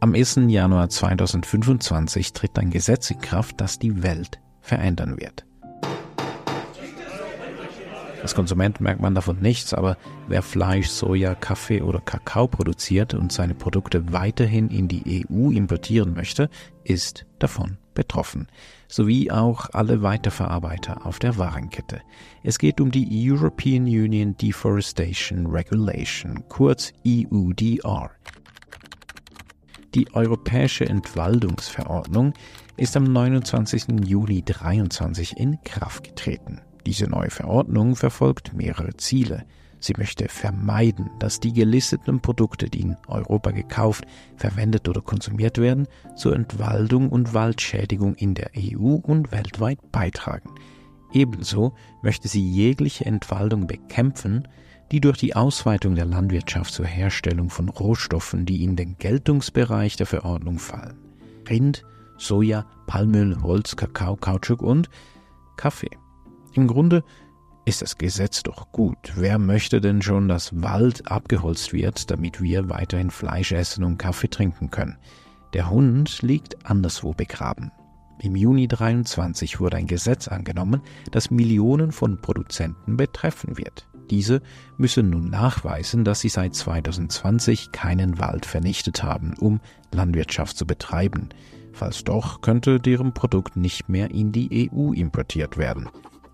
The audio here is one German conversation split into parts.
Am 1. Januar 2025 tritt ein Gesetz in Kraft, das die Welt verändern wird. Als Konsument merkt man davon nichts, aber wer Fleisch, Soja, Kaffee oder Kakao produziert und seine Produkte weiterhin in die EU importieren möchte, ist davon betroffen. Sowie auch alle Weiterverarbeiter auf der Warenkette. Es geht um die European Union Deforestation Regulation, kurz EUDR. Die Europäische Entwaldungsverordnung ist am 29. Juli 2023 in Kraft getreten. Diese neue Verordnung verfolgt mehrere Ziele. Sie möchte vermeiden, dass die gelisteten Produkte, die in Europa gekauft, verwendet oder konsumiert werden, zur Entwaldung und Waldschädigung in der EU und weltweit beitragen. Ebenso möchte sie jegliche Entwaldung bekämpfen, die durch die Ausweitung der Landwirtschaft zur Herstellung von Rohstoffen, die in den Geltungsbereich der Verordnung fallen. Rind, Soja, Palmöl, Holz, Kakao, Kautschuk und Kaffee. Im Grunde ist das Gesetz doch gut. Wer möchte denn schon, dass Wald abgeholzt wird, damit wir weiterhin Fleisch essen und Kaffee trinken können? Der Hund liegt anderswo begraben. Im Juni 2023 wurde ein Gesetz angenommen, das Millionen von Produzenten betreffen wird. Diese müssen nun nachweisen, dass sie seit 2020 keinen Wald vernichtet haben, um Landwirtschaft zu betreiben. Falls doch, könnte deren Produkt nicht mehr in die EU importiert werden.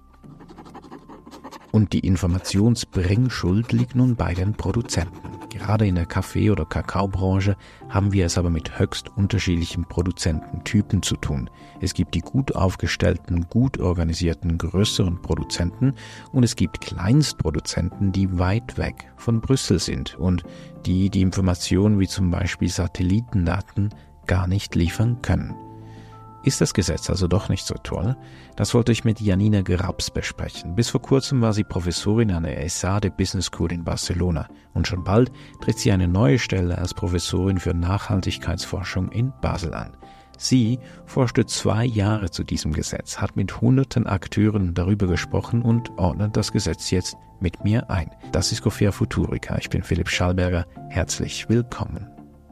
Und die Informationsbringschuld liegt nun bei den Produzenten. Gerade in der Kaffee- oder Kakaobranche haben wir es aber mit höchst unterschiedlichen Produzententypen zu tun. Es gibt die gut aufgestellten, gut organisierten, größeren Produzenten und es gibt Kleinstproduzenten, die weit weg von Brüssel sind und die Informationen wie zum Beispiel Satellitendaten gar nicht liefern können. Ist das Gesetz also doch nicht so toll? Das wollte ich mit Janina Grabs besprechen. Bis vor kurzem war sie Professorin an der ESADE Business School in Barcelona und schon bald tritt sie eine neue Stelle als Professorin für Nachhaltigkeitsforschung in Basel an. Sie forschte 2 Jahre zu diesem Gesetz, hat mit hunderten Akteuren darüber gesprochen und ordnet das Gesetz jetzt mit mir ein. Das ist Scopher Futurica. Ich bin Philipp Schallberger. Herzlich willkommen.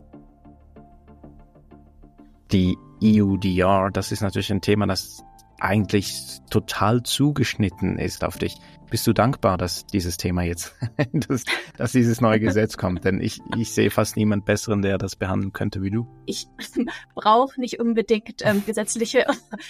Die EUDR, das ist natürlich ein Thema, das eigentlich total zugeschnitten ist auf dich. Bist du dankbar, dass dieses Thema jetzt, dass dieses neue Gesetz kommt? Denn ich sehe fast niemand Besseren, der das behandeln könnte wie du. Ich brauche nicht unbedingt gesetzliche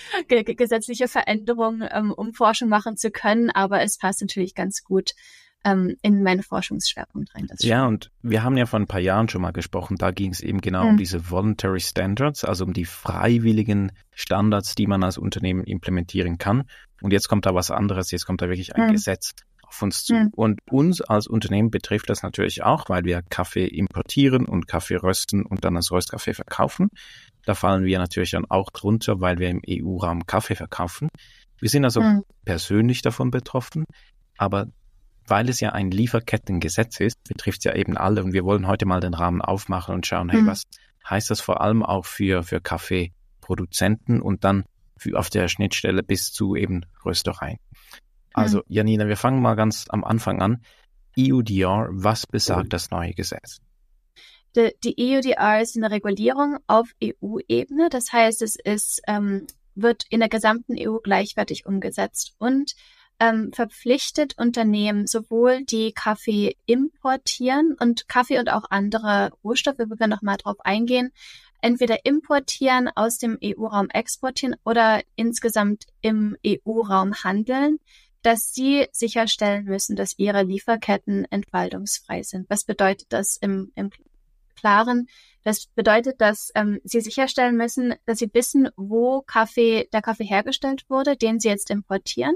Veränderungen, um Forschung machen zu können, aber es passt natürlich ganz gut in meine Forschungsschwerpunkt rein. Ja, und wir haben ja vor ein paar Jahren schon mal gesprochen, da ging es eben genau um diese Voluntary Standards, also um die freiwilligen Standards, die man als Unternehmen implementieren kann. Und jetzt kommt da was anderes, jetzt kommt da wirklich ein Gesetz auf uns zu. Und uns als Unternehmen betrifft das natürlich auch, weil wir Kaffee importieren und Kaffee rösten und dann als Röstkaffee verkaufen. Da fallen wir natürlich dann auch drunter, weil wir im EU-Raum Kaffee verkaufen. Wir sind also persönlich davon betroffen, aber weil es ja ein Lieferkettengesetz ist, betrifft es ja eben alle. Und wir wollen heute mal den Rahmen aufmachen und schauen, hey, was heißt das vor allem auch für Kaffeeproduzenten und dann auf der Schnittstelle bis zu eben Röstereien. Also Janina, wir fangen mal ganz am Anfang an. EUDR, was besagt das neue Gesetz? Die EUDR ist eine Regulierung auf EU-Ebene. Das heißt, wird in der gesamten EU gleichwertig umgesetzt und verpflichtet Unternehmen sowohl die Kaffee importieren und Kaffee und auch andere Rohstoffe, wir können noch mal drauf eingehen, entweder importieren, aus dem EU-Raum exportieren oder insgesamt im EU-Raum handeln, dass sie sicherstellen müssen, dass ihre Lieferketten entwaldungsfrei sind. Was bedeutet das im Klaren? Das bedeutet, dass sie sicherstellen müssen, dass sie wissen, wo der Kaffee hergestellt wurde, den sie jetzt importieren.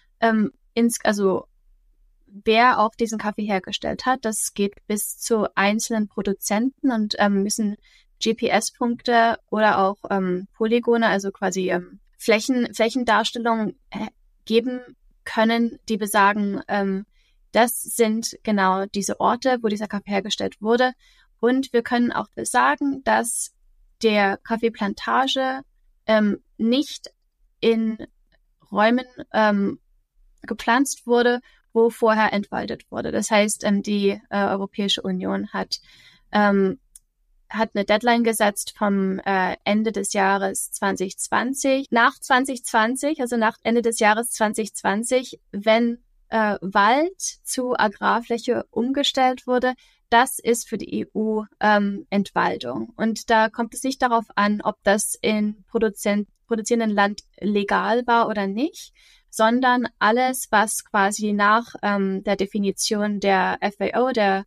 Also wer auch diesen Kaffee hergestellt hat, das geht bis zu einzelnen Produzenten und müssen GPS-Punkte oder auch Polygone, also quasi Flächendarstellungen geben können, die besagen, das sind genau diese Orte, wo dieser Kaffee hergestellt wurde. Und wir können auch besagen, dass der Kaffeeplantage nicht in Räumen gepflanzt wurde, wo vorher entwaldet wurde. Das heißt, die Europäische Union hat hat eine Deadline gesetzt vom Ende des Jahres 2020. Nach 2020, also nach Ende des Jahres 2020, wenn Wald zu Agrarfläche umgestellt wurde, das ist für die EU Entwaldung. Und da kommt es nicht darauf an, ob das in produzierenden Land legal war oder nicht, sondern alles, was quasi nach der Definition der FAO, der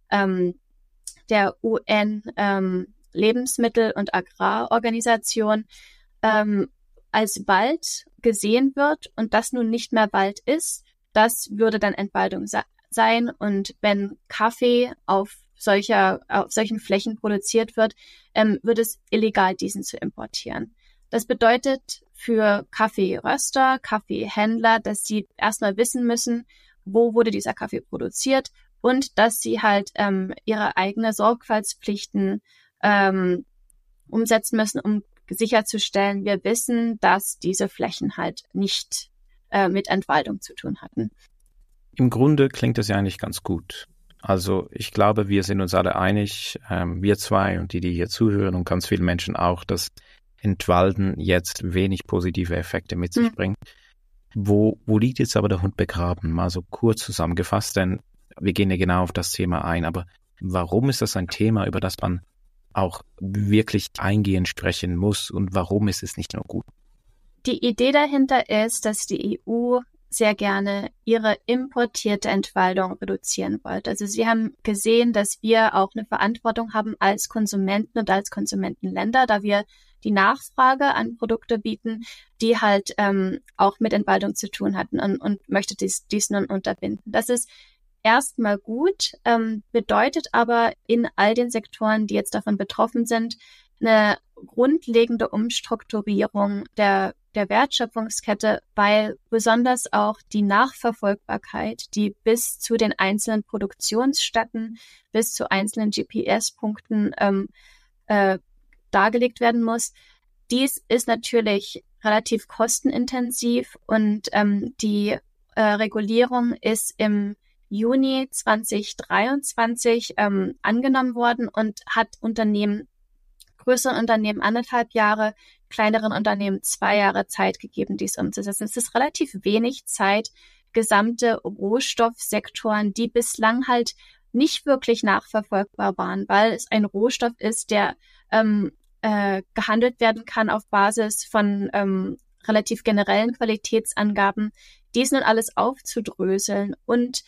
UN Lebensmittel- und Agrarorganisation als Wald gesehen wird und das nun nicht mehr Wald ist, das würde dann Entwaldung sein. Und wenn Kaffee auf solchen Flächen produziert wird, wird es illegal, diesen zu importieren. Das bedeutet für Kaffeeröster, Kaffeehändler, dass sie erstmal wissen müssen, wo wurde dieser Kaffee produziert und dass sie halt ihre eigene Sorgfaltspflichten umsetzen müssen, um sicherzustellen, wir wissen, dass diese Flächen halt nicht mit Entwaldung zu tun hatten. Im Grunde klingt das ja eigentlich ganz gut. Also ich glaube, wir sind uns alle einig, wir zwei und die hier zuhören und ganz viele Menschen auch, dass Entwalden jetzt wenig positive Effekte mit sich bringt. Wo liegt jetzt aber der Hund begraben? Mal so kurz zusammengefasst, denn wir gehen ja genau auf das Thema ein. Aber warum ist das ein Thema, über das man auch wirklich eingehend sprechen muss und warum ist es nicht nur gut? Die Idee dahinter ist, dass die EU sehr gerne ihre importierte Entwaldung reduzieren wollte. Also sie haben gesehen, dass wir auch eine Verantwortung haben als Konsumenten und als Konsumentenländer, da wir die Nachfrage an Produkte bieten, die halt auch mit Entwaldung zu tun hatten und möchte dies nun unterbinden. Das ist erstmal gut, bedeutet aber in all den Sektoren, die jetzt davon betroffen sind, eine grundlegende Umstrukturierung der Wertschöpfungskette, weil besonders auch die Nachverfolgbarkeit, die bis zu den einzelnen Produktionsstätten, bis zu einzelnen GPS-Punkten dargelegt werden muss. Dies ist natürlich relativ kostenintensiv und die Regulierung ist im Juni 2023 angenommen worden und hat größeren Unternehmen 1,5 Jahre, kleineren Unternehmen 2 Jahre Zeit gegeben, dies umzusetzen. Es ist relativ wenig Zeit, gesamte Rohstoffsektoren, die bislang halt nicht wirklich nachverfolgbar waren, weil es ein Rohstoff ist, der gehandelt werden kann auf Basis von relativ generellen Qualitätsangaben, dies nun alles aufzudröseln und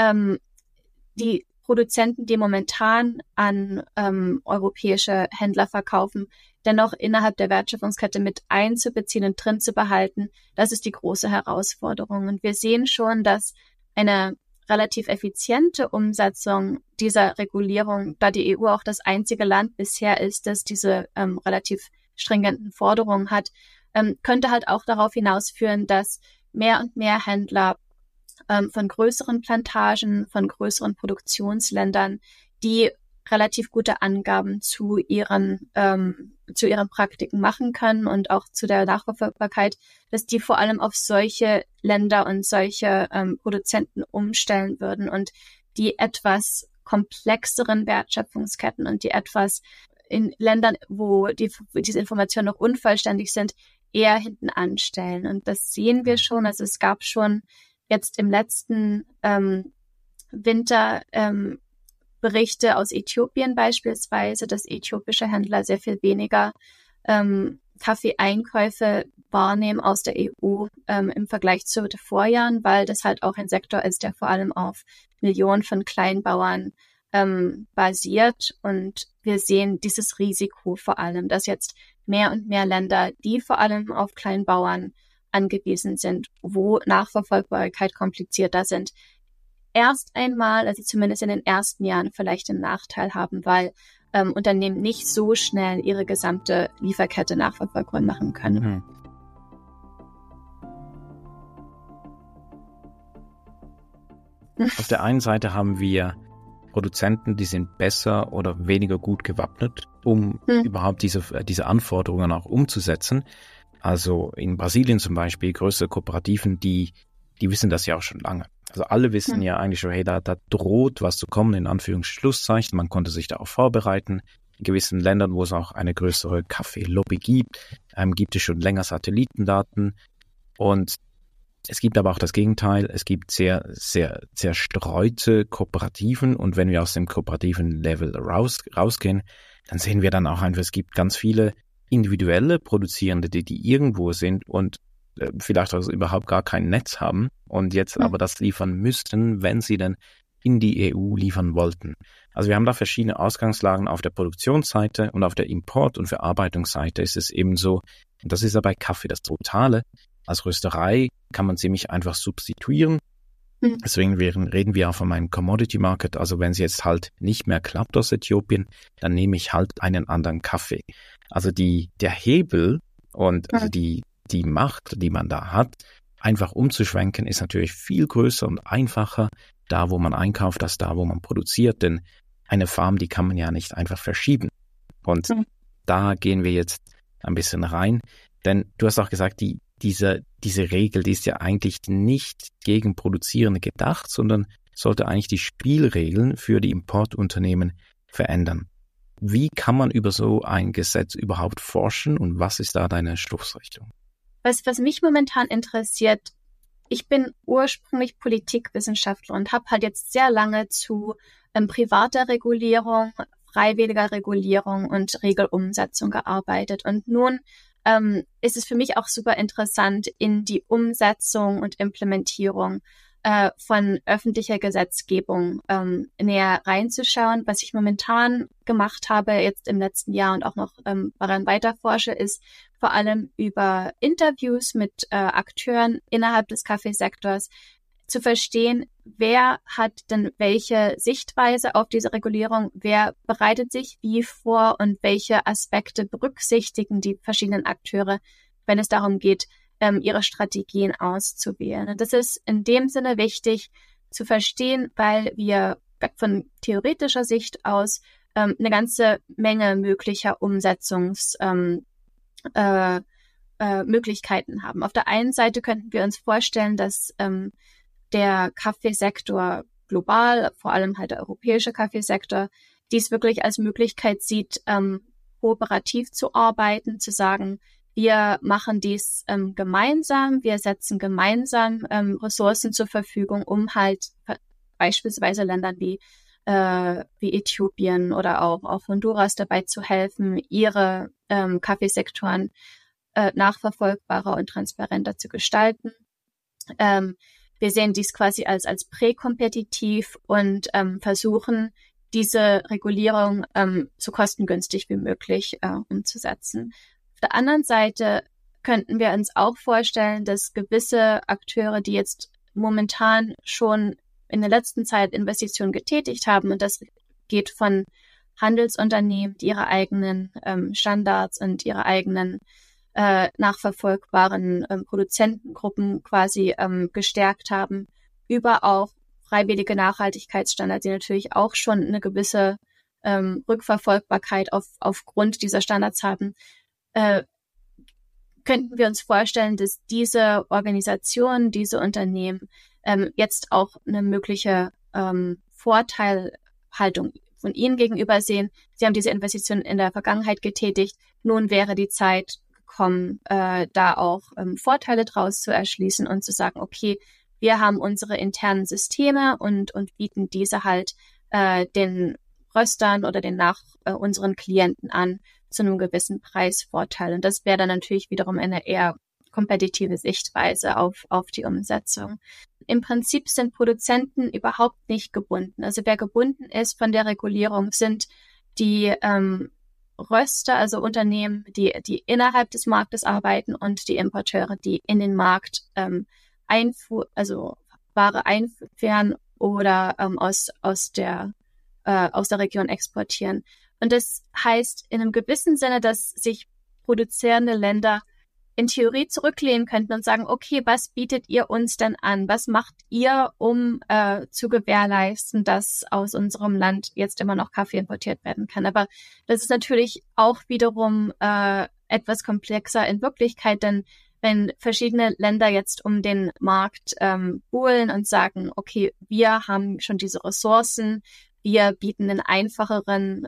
die Produzenten, die momentan an europäische Händler verkaufen, dennoch innerhalb der Wertschöpfungskette mit einzubeziehen und drin zu behalten, das ist die große Herausforderung. Und wir sehen schon, dass eine relativ effiziente Umsetzung dieser Regulierung, da die EU auch das einzige Land bisher ist, das diese relativ stringenten Forderungen hat, könnte halt auch darauf hinausführen, dass mehr und mehr Händler von größeren Plantagen, von größeren Produktionsländern, die relativ gute Angaben zu ihren Praktiken machen können und auch zu der Nachverfolgbarkeit, dass die vor allem auf solche Länder und solche Produzenten umstellen würden und die etwas komplexeren Wertschöpfungsketten und die etwas in Ländern, wo diese Informationen noch unvollständig sind, eher hinten anstellen. Und das sehen wir schon. Also es gab schon jetzt im letzten Winter Berichte aus Äthiopien beispielsweise, dass äthiopische Händler sehr viel weniger Kaffeeeinkäufe wahrnehmen aus der EU im Vergleich zu den Vorjahren, weil das halt auch ein Sektor ist, der vor allem auf Millionen von Kleinbauern basiert. Und wir sehen dieses Risiko vor allem, dass jetzt mehr und mehr Länder, die vor allem auf Kleinbauern angewiesen sind, wo Nachverfolgbarkeit komplizierter sind, erst einmal, also zumindest in den ersten Jahren, vielleicht einen Nachteil haben, weil Unternehmen nicht so schnell ihre gesamte Lieferkette nachverfolgbar machen können. Auf der einen Seite haben wir Produzenten, die sind besser oder weniger gut gewappnet, um überhaupt diese Anforderungen auch umzusetzen. Also in Brasilien zum Beispiel, größere Kooperativen, die wissen das ja auch schon lange. Also alle wissen ja eigentlich schon, hey, da droht was zu kommen, in Anführungsschlusszeichen. Man konnte sich darauf vorbereiten. gewissen Ländern, wo es auch eine größere Kaffeelobby gibt, gibt es schon länger Satellitendaten. Und es gibt aber auch das Gegenteil. Es gibt sehr, sehr zerstreute Kooperativen. Und wenn wir aus dem kooperativen Level rausgehen, dann sehen wir dann auch einfach, es gibt ganz viele individuelle Produzierende, die irgendwo sind und vielleicht auch überhaupt gar kein Netz haben und jetzt aber das liefern müssten, wenn sie denn in die EU liefern wollten. Also wir haben da verschiedene Ausgangslagen auf der Produktionsseite und auf der Import- und Verarbeitungsseite ist es eben so, und das ist ja bei Kaffee das Brutale, als Rösterei kann man ziemlich einfach substituieren. Deswegen reden wir auch von einem Commodity Market. Also wenn es jetzt halt nicht mehr klappt aus Äthiopien, dann nehme ich halt einen anderen Kaffee. Also der Hebel und also die Macht, die man da hat, einfach umzuschwenken, ist natürlich viel größer und einfacher da, wo man einkauft, als da, wo man produziert. Denn eine Farm, die kann man ja nicht einfach verschieben. Und da gehen wir jetzt ein bisschen rein. Denn du hast auch gesagt, diese Regel, die ist ja eigentlich nicht gegen Produzierende gedacht, sondern sollte eigentlich die Spielregeln für die Importunternehmen verändern. Wie kann man über so ein Gesetz überhaupt forschen und was ist da deine Schlussrichtung? Was mich momentan interessiert, ich bin ursprünglich Politikwissenschaftler und habe halt jetzt sehr lange zu privater Regulierung, freiwilliger Regulierung und Regelumsetzung gearbeitet. Und nun ist es für mich auch super interessant, in die Umsetzung und Implementierung von öffentlicher Gesetzgebung näher reinzuschauen. Was ich momentan gemacht habe, jetzt im letzten Jahr und auch noch daran weiterforsche, ist vor allem über Interviews mit Akteuren innerhalb des Kaffeesektors zu verstehen, wer hat denn welche Sichtweise auf diese Regulierung, wer bereitet sich wie vor und welche Aspekte berücksichtigen die verschiedenen Akteure, wenn es darum geht, ihre Strategien auszuwählen. Und das ist in dem Sinne wichtig zu verstehen, weil wir von theoretischer Sicht aus eine ganze Menge möglicher Möglichkeiten haben. Auf der einen Seite könnten wir uns vorstellen, dass der Kaffeesektor global, vor allem halt der europäische Kaffeesektor, dies wirklich als Möglichkeit sieht, kooperativ zu arbeiten, zu sagen, wir machen dies gemeinsam, wir setzen gemeinsam Ressourcen zur Verfügung, um halt beispielsweise Ländern wie Äthiopien oder auch Honduras dabei zu helfen, ihre Kaffeesektoren nachverfolgbarer und transparenter zu gestalten. Wir sehen dies quasi als präkompetitiv und versuchen, diese Regulierung so kostengünstig wie möglich umzusetzen. Auf der anderen Seite könnten wir uns auch vorstellen, dass gewisse Akteure, die jetzt momentan schon in der letzten Zeit Investitionen getätigt haben, und das geht von Handelsunternehmen, die ihre eigenen Standards und ihre eigenen nachverfolgbaren Produzentengruppen quasi gestärkt haben, über auch freiwillige Nachhaltigkeitsstandards, die natürlich auch schon eine gewisse Rückverfolgbarkeit aufgrund dieser Standards haben, könnten wir uns vorstellen, dass diese Organisationen, diese Unternehmen jetzt auch eine mögliche Vorteilhaltung von ihnen gegenüber sehen. Sie haben diese Investitionen in der Vergangenheit getätigt. Nun wäre die Zeit gekommen, da auch Vorteile draus zu erschließen und zu sagen, okay, wir haben unsere internen Systeme und bieten diese halt den Röstern oder unseren Klienten an zu einem gewissen Preisvorteil. Und das wäre dann natürlich wiederum eine eher kompetitive Sichtweise auf die Umsetzung. Im Prinzip sind Produzenten überhaupt nicht gebunden. Also wer gebunden ist von der Regulierung, sind die Röster, also Unternehmen, die innerhalb des Marktes arbeiten und die Importeure, die in den Markt Ware einführen oder aus der Region exportieren. Und das heißt in einem gewissen Sinne, dass sich produzierende Länder in Theorie zurücklehnen könnten und sagen, okay, was bietet ihr uns denn an? Was macht ihr, um zu gewährleisten, dass aus unserem Land jetzt immer noch Kaffee importiert werden kann? Aber das ist natürlich auch wiederum etwas komplexer in Wirklichkeit, denn wenn verschiedene Länder jetzt um den Markt buhlen und sagen, okay, wir haben schon diese Ressourcen, wir bieten eine einfachere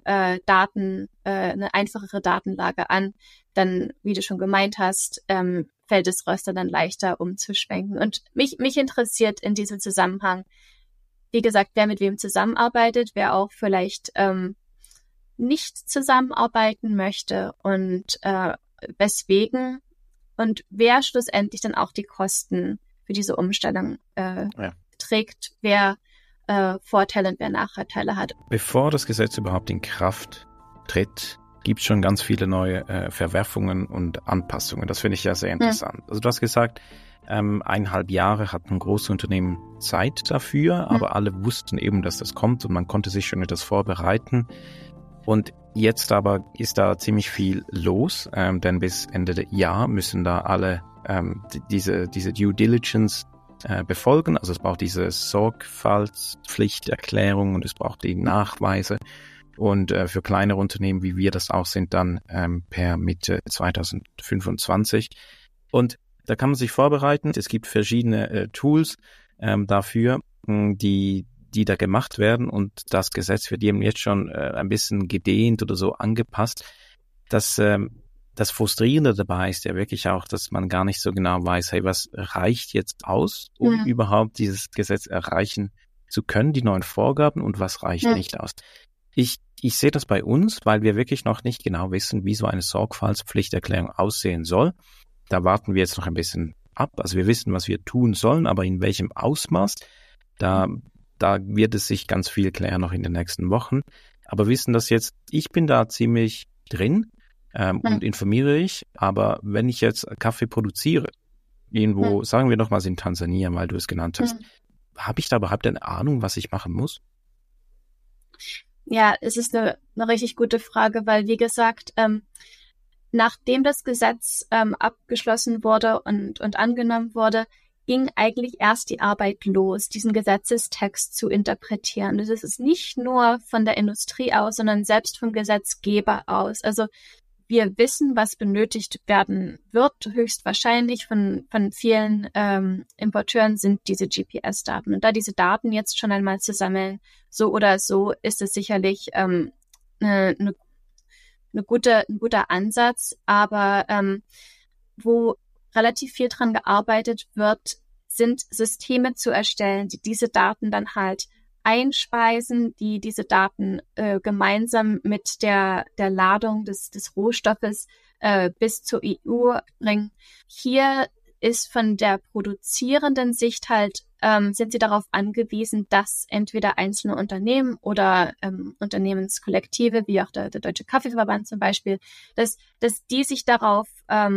Datenlage an, dann, wie du schon gemeint hast, fällt es Röster dann leichter umzuschwenken. Und mich interessiert in diesem Zusammenhang, wie gesagt, wer mit wem zusammenarbeitet, wer auch vielleicht nicht zusammenarbeiten möchte und weswegen und wer schlussendlich dann auch die Kosten für diese Umstellung trägt, wer Vorteile und wer Nachteile hat. Bevor das Gesetz überhaupt in Kraft tritt, gibt es schon ganz viele neue Verwerfungen und Anpassungen. Das finde ich ja sehr interessant. Also du hast gesagt, 1,5 Jahre hatten große Unternehmen Zeit dafür, aber alle wussten eben, dass das kommt und man konnte sich schon etwas vorbereiten. Und jetzt aber ist da ziemlich viel los, denn bis Ende Jahr müssen da alle diese Due Diligence befolgen. Also es braucht diese Sorgfaltspflichterklärung und es braucht die Nachweise. Und für kleinere Unternehmen, wie wir das auch sind, dann per Mitte 2025. Und da kann man sich vorbereiten. Es gibt verschiedene Tools dafür, die da gemacht werden. Und das Gesetz wird eben jetzt schon ein bisschen gedehnt oder so angepasst. Das Frustrierende dabei ist ja wirklich auch, dass man gar nicht so genau weiß, hey, was reicht jetzt aus, um überhaupt dieses Gesetz erreichen zu können, die neuen Vorgaben, und was reicht nicht aus. Ich sehe das bei uns, weil wir wirklich noch nicht genau wissen, wie so eine Sorgfaltspflichterklärung aussehen soll. Da warten wir jetzt noch ein bisschen ab. Also wir wissen, was wir tun sollen, aber in welchem Ausmaß, da wird es sich ganz viel klären noch in den nächsten Wochen. Aber wissen das jetzt, ich bin da ziemlich drin und informiere ich. Aber wenn ich jetzt Kaffee produziere, irgendwo, sagen wir nochmals in Tansania, weil du es genannt hast, habe ich da überhaupt eine Ahnung, was ich machen muss? Ja, es ist eine richtig gute Frage, weil, wie gesagt, nachdem das Gesetz abgeschlossen wurde und angenommen wurde, ging eigentlich erst die Arbeit los, diesen Gesetzestext zu interpretieren. Das ist nicht nur von der Industrie aus, sondern selbst vom Gesetzgeber aus. Also wir wissen, was benötigt werden wird. Höchstwahrscheinlich von vielen Importeuren sind diese GPS-Daten. Und da diese Daten jetzt schon einmal zu sammeln, so oder so, ist es sicherlich ein guter Ansatz. Aber wo relativ viel dran gearbeitet wird, sind Systeme zu erstellen, die diese Daten dann halt einspeisen, die diese Daten gemeinsam mit der Ladung des Rohstoffes bis zur EU bringen. Hier ist von der produzierenden Sicht halt, sind sie darauf angewiesen, dass entweder einzelne Unternehmen oder Unternehmenskollektive, wie auch der Deutsche Kaffeeverband zum Beispiel, dass die sich darauf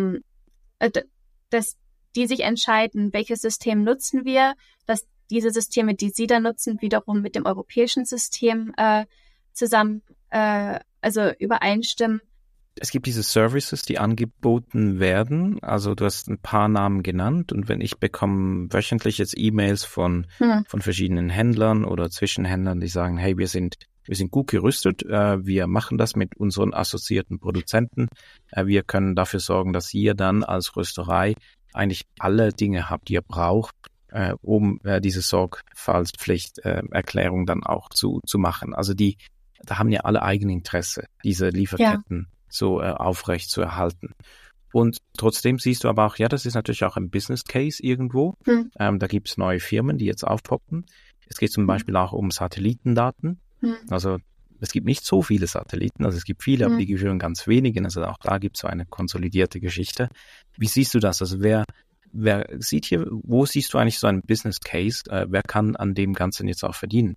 dass die sich entscheiden, welches System nutzen wir, dass diese Systeme, die sie da nutzen, wiederum mit dem europäischen System zusammen, also übereinstimmen. Es gibt diese Services, die angeboten werden. Also du hast ein paar Namen genannt und wenn ich bekomme wöchentlich jetzt E-Mails von verschiedenen Händlern oder Zwischenhändlern, die sagen, hey, wir sind gut gerüstet, wir machen das mit unseren assoziierten Produzenten. Wir können dafür sorgen, dass ihr dann als Rösterei eigentlich alle Dinge habt, die ihr braucht, um diese Sorgfaltspflichterklärung dann auch zu machen. Also da haben ja alle Eigeninteresse, diese Lieferketten so aufrecht zu erhalten. Und trotzdem siehst du aber auch, ja, das ist natürlich auch ein Business Case irgendwo. Da gibt es neue Firmen, die jetzt aufpoppen. Es geht zum Beispiel auch um Satellitendaten. Also es gibt nicht so viele Satelliten, also es gibt viele, aber die gehören ganz wenigen. Also auch da gibt es so eine konsolidierte Geschichte. Wie siehst du das? Also wer sieht hier, wo siehst du eigentlich so einen Business Case? Wer kann an dem Ganzen jetzt auch verdienen?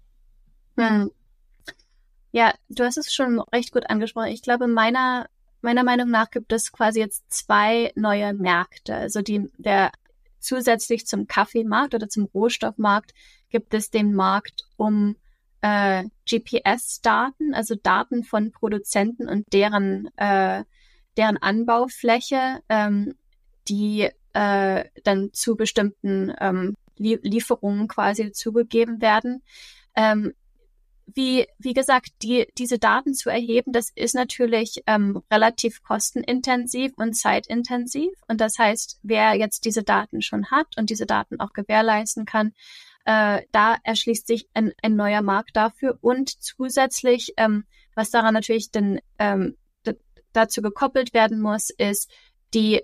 Ja, du hast es schon recht gut angesprochen. Ich glaube, meiner Meinung nach gibt es quasi jetzt 2 neue Märkte. Also der zusätzlich zum Kaffeemarkt oder zum Rohstoffmarkt gibt es den Markt um GPS-Daten, also Daten von Produzenten und deren Anbaufläche, die dann zu bestimmten Lieferungen quasi zugegeben werden. Wie gesagt, diese Daten zu erheben, das ist natürlich relativ kostenintensiv und zeitintensiv. Und das heißt, wer jetzt diese Daten schon hat und diese Daten auch gewährleisten kann, Da erschließt sich ein neuer Markt dafür und zusätzlich, was daran natürlich dazu gekoppelt werden muss, ist die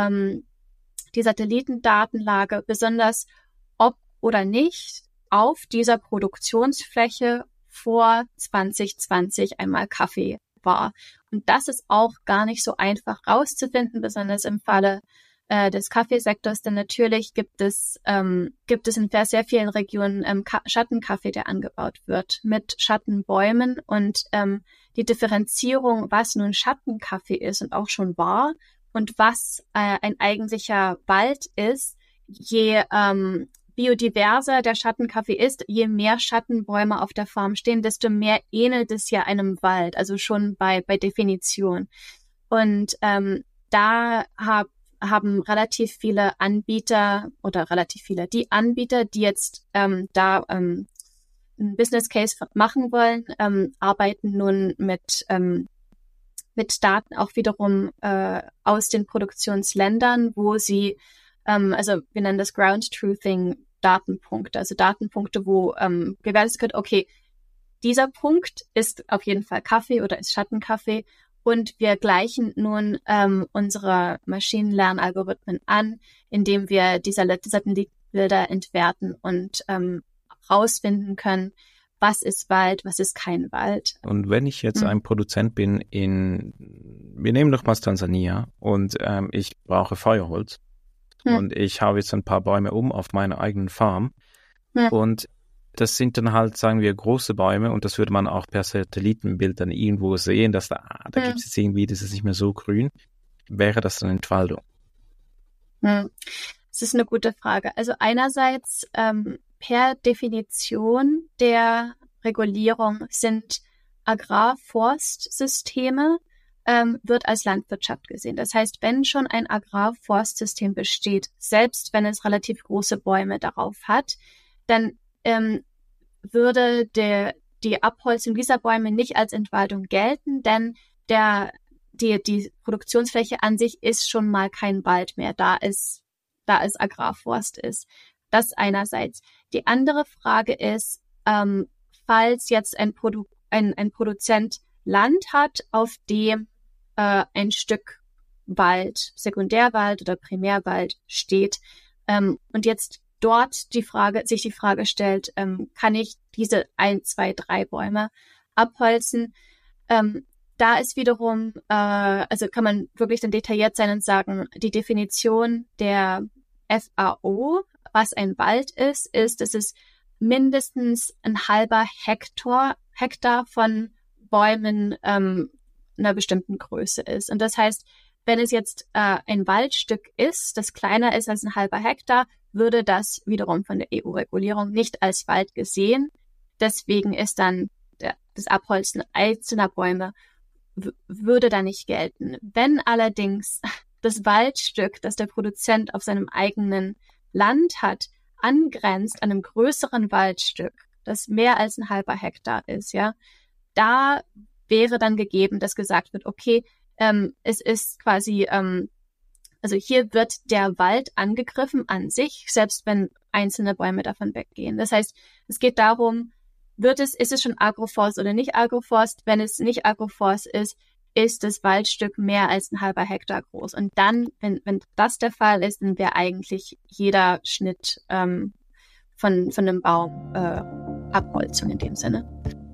Satellitendatenlage, besonders ob oder nicht auf dieser Produktionsfläche vor 2020 einmal Kaffee war. Und das ist auch gar nicht so einfach rauszufinden, besonders im Falle des Kaffeesektors, denn natürlich gibt es in sehr vielen Regionen Schattenkaffee, der angebaut wird mit Schattenbäumen und die Differenzierung, was nun Schattenkaffee ist und auch schon war und was ein eigentlicher Wald ist, je biodiverser der Schattenkaffee ist, je mehr Schattenbäume auf der Farm stehen, desto mehr ähnelt es ja einem Wald, also schon bei Definition. Und da haben relativ viele Anbieter die Anbieter, die jetzt einen Business Case machen wollen, arbeiten nun mit Daten auch wiederum aus den Produktionsländern, wo sie also wir nennen das Ground Truthing Datenpunkte, also Datenpunkte, wo bewertet wird, okay, dieser Punkt ist auf jeden Fall Kaffee oder ist Schattenkaffee und wir gleichen nun unsere Maschinenlernalgorithmen an, indem wir die Satellitenbilder entwerten und rausfinden können, was ist Wald, was ist kein Wald. Und wenn ich jetzt ein Produzent bin wir nehmen doch mal Tansania und ich brauche Feuerholz und ich habe jetzt ein paar Bäume auf meiner eigenen Farm und das sind dann halt, sagen wir, große Bäume und das würde man auch per Satellitenbild dann irgendwo sehen, dass da gibt es jetzt irgendwie, das ist nicht mehr so grün. Wäre das dann Entwaldung? Das ist eine gute Frage. Also einerseits per Definition der Regulierung sind Agrarforstsysteme wird als Landwirtschaft gesehen. Das heißt, wenn schon ein Agrarforstsystem besteht, selbst wenn es relativ große Bäume darauf hat, dann würde die Abholzung dieser Bäume nicht als Entwaldung gelten, denn die Produktionsfläche an sich ist schon mal kein Wald mehr, da es Agrarforst ist. Das einerseits. Die andere Frage ist, falls jetzt ein Produzent Land hat, auf dem ein Stück Wald, Sekundärwald oder Primärwald steht und jetzt dort sich die Frage stellt, kann ich diese 1, 2, 3 Bäume abholzen? Da ist wiederum, also kann man wirklich dann detailliert sein und sagen, die Definition der FAO, was ein Wald ist, dass es mindestens ein halber Hektar von Bäumen einer bestimmten Größe ist. Und das heißt, wenn es jetzt ein Waldstück ist, das kleiner ist als ein halber Hektar, würde das wiederum von der EU-Regulierung nicht als Wald gesehen. Deswegen ist dann das Abholzen einzelner Bäume würde da nicht gelten. Wenn allerdings das Waldstück, das der Produzent auf seinem eigenen Land hat, angrenzt an einem größeren Waldstück, das mehr als ein halber Hektar ist, ja, da wäre dann gegeben, dass gesagt wird, okay, es ist quasi, also hier wird der Wald angegriffen an sich, selbst wenn einzelne Bäume davon weggehen. Das heißt, es geht darum, ist es schon Agroforst oder nicht Agroforst? Wenn es nicht Agroforst ist das Waldstück mehr als ein halber Hektar groß. Und dann, wenn das der Fall ist, dann wäre eigentlich jeder Schnitt von einem Baum Abholzung in dem Sinne.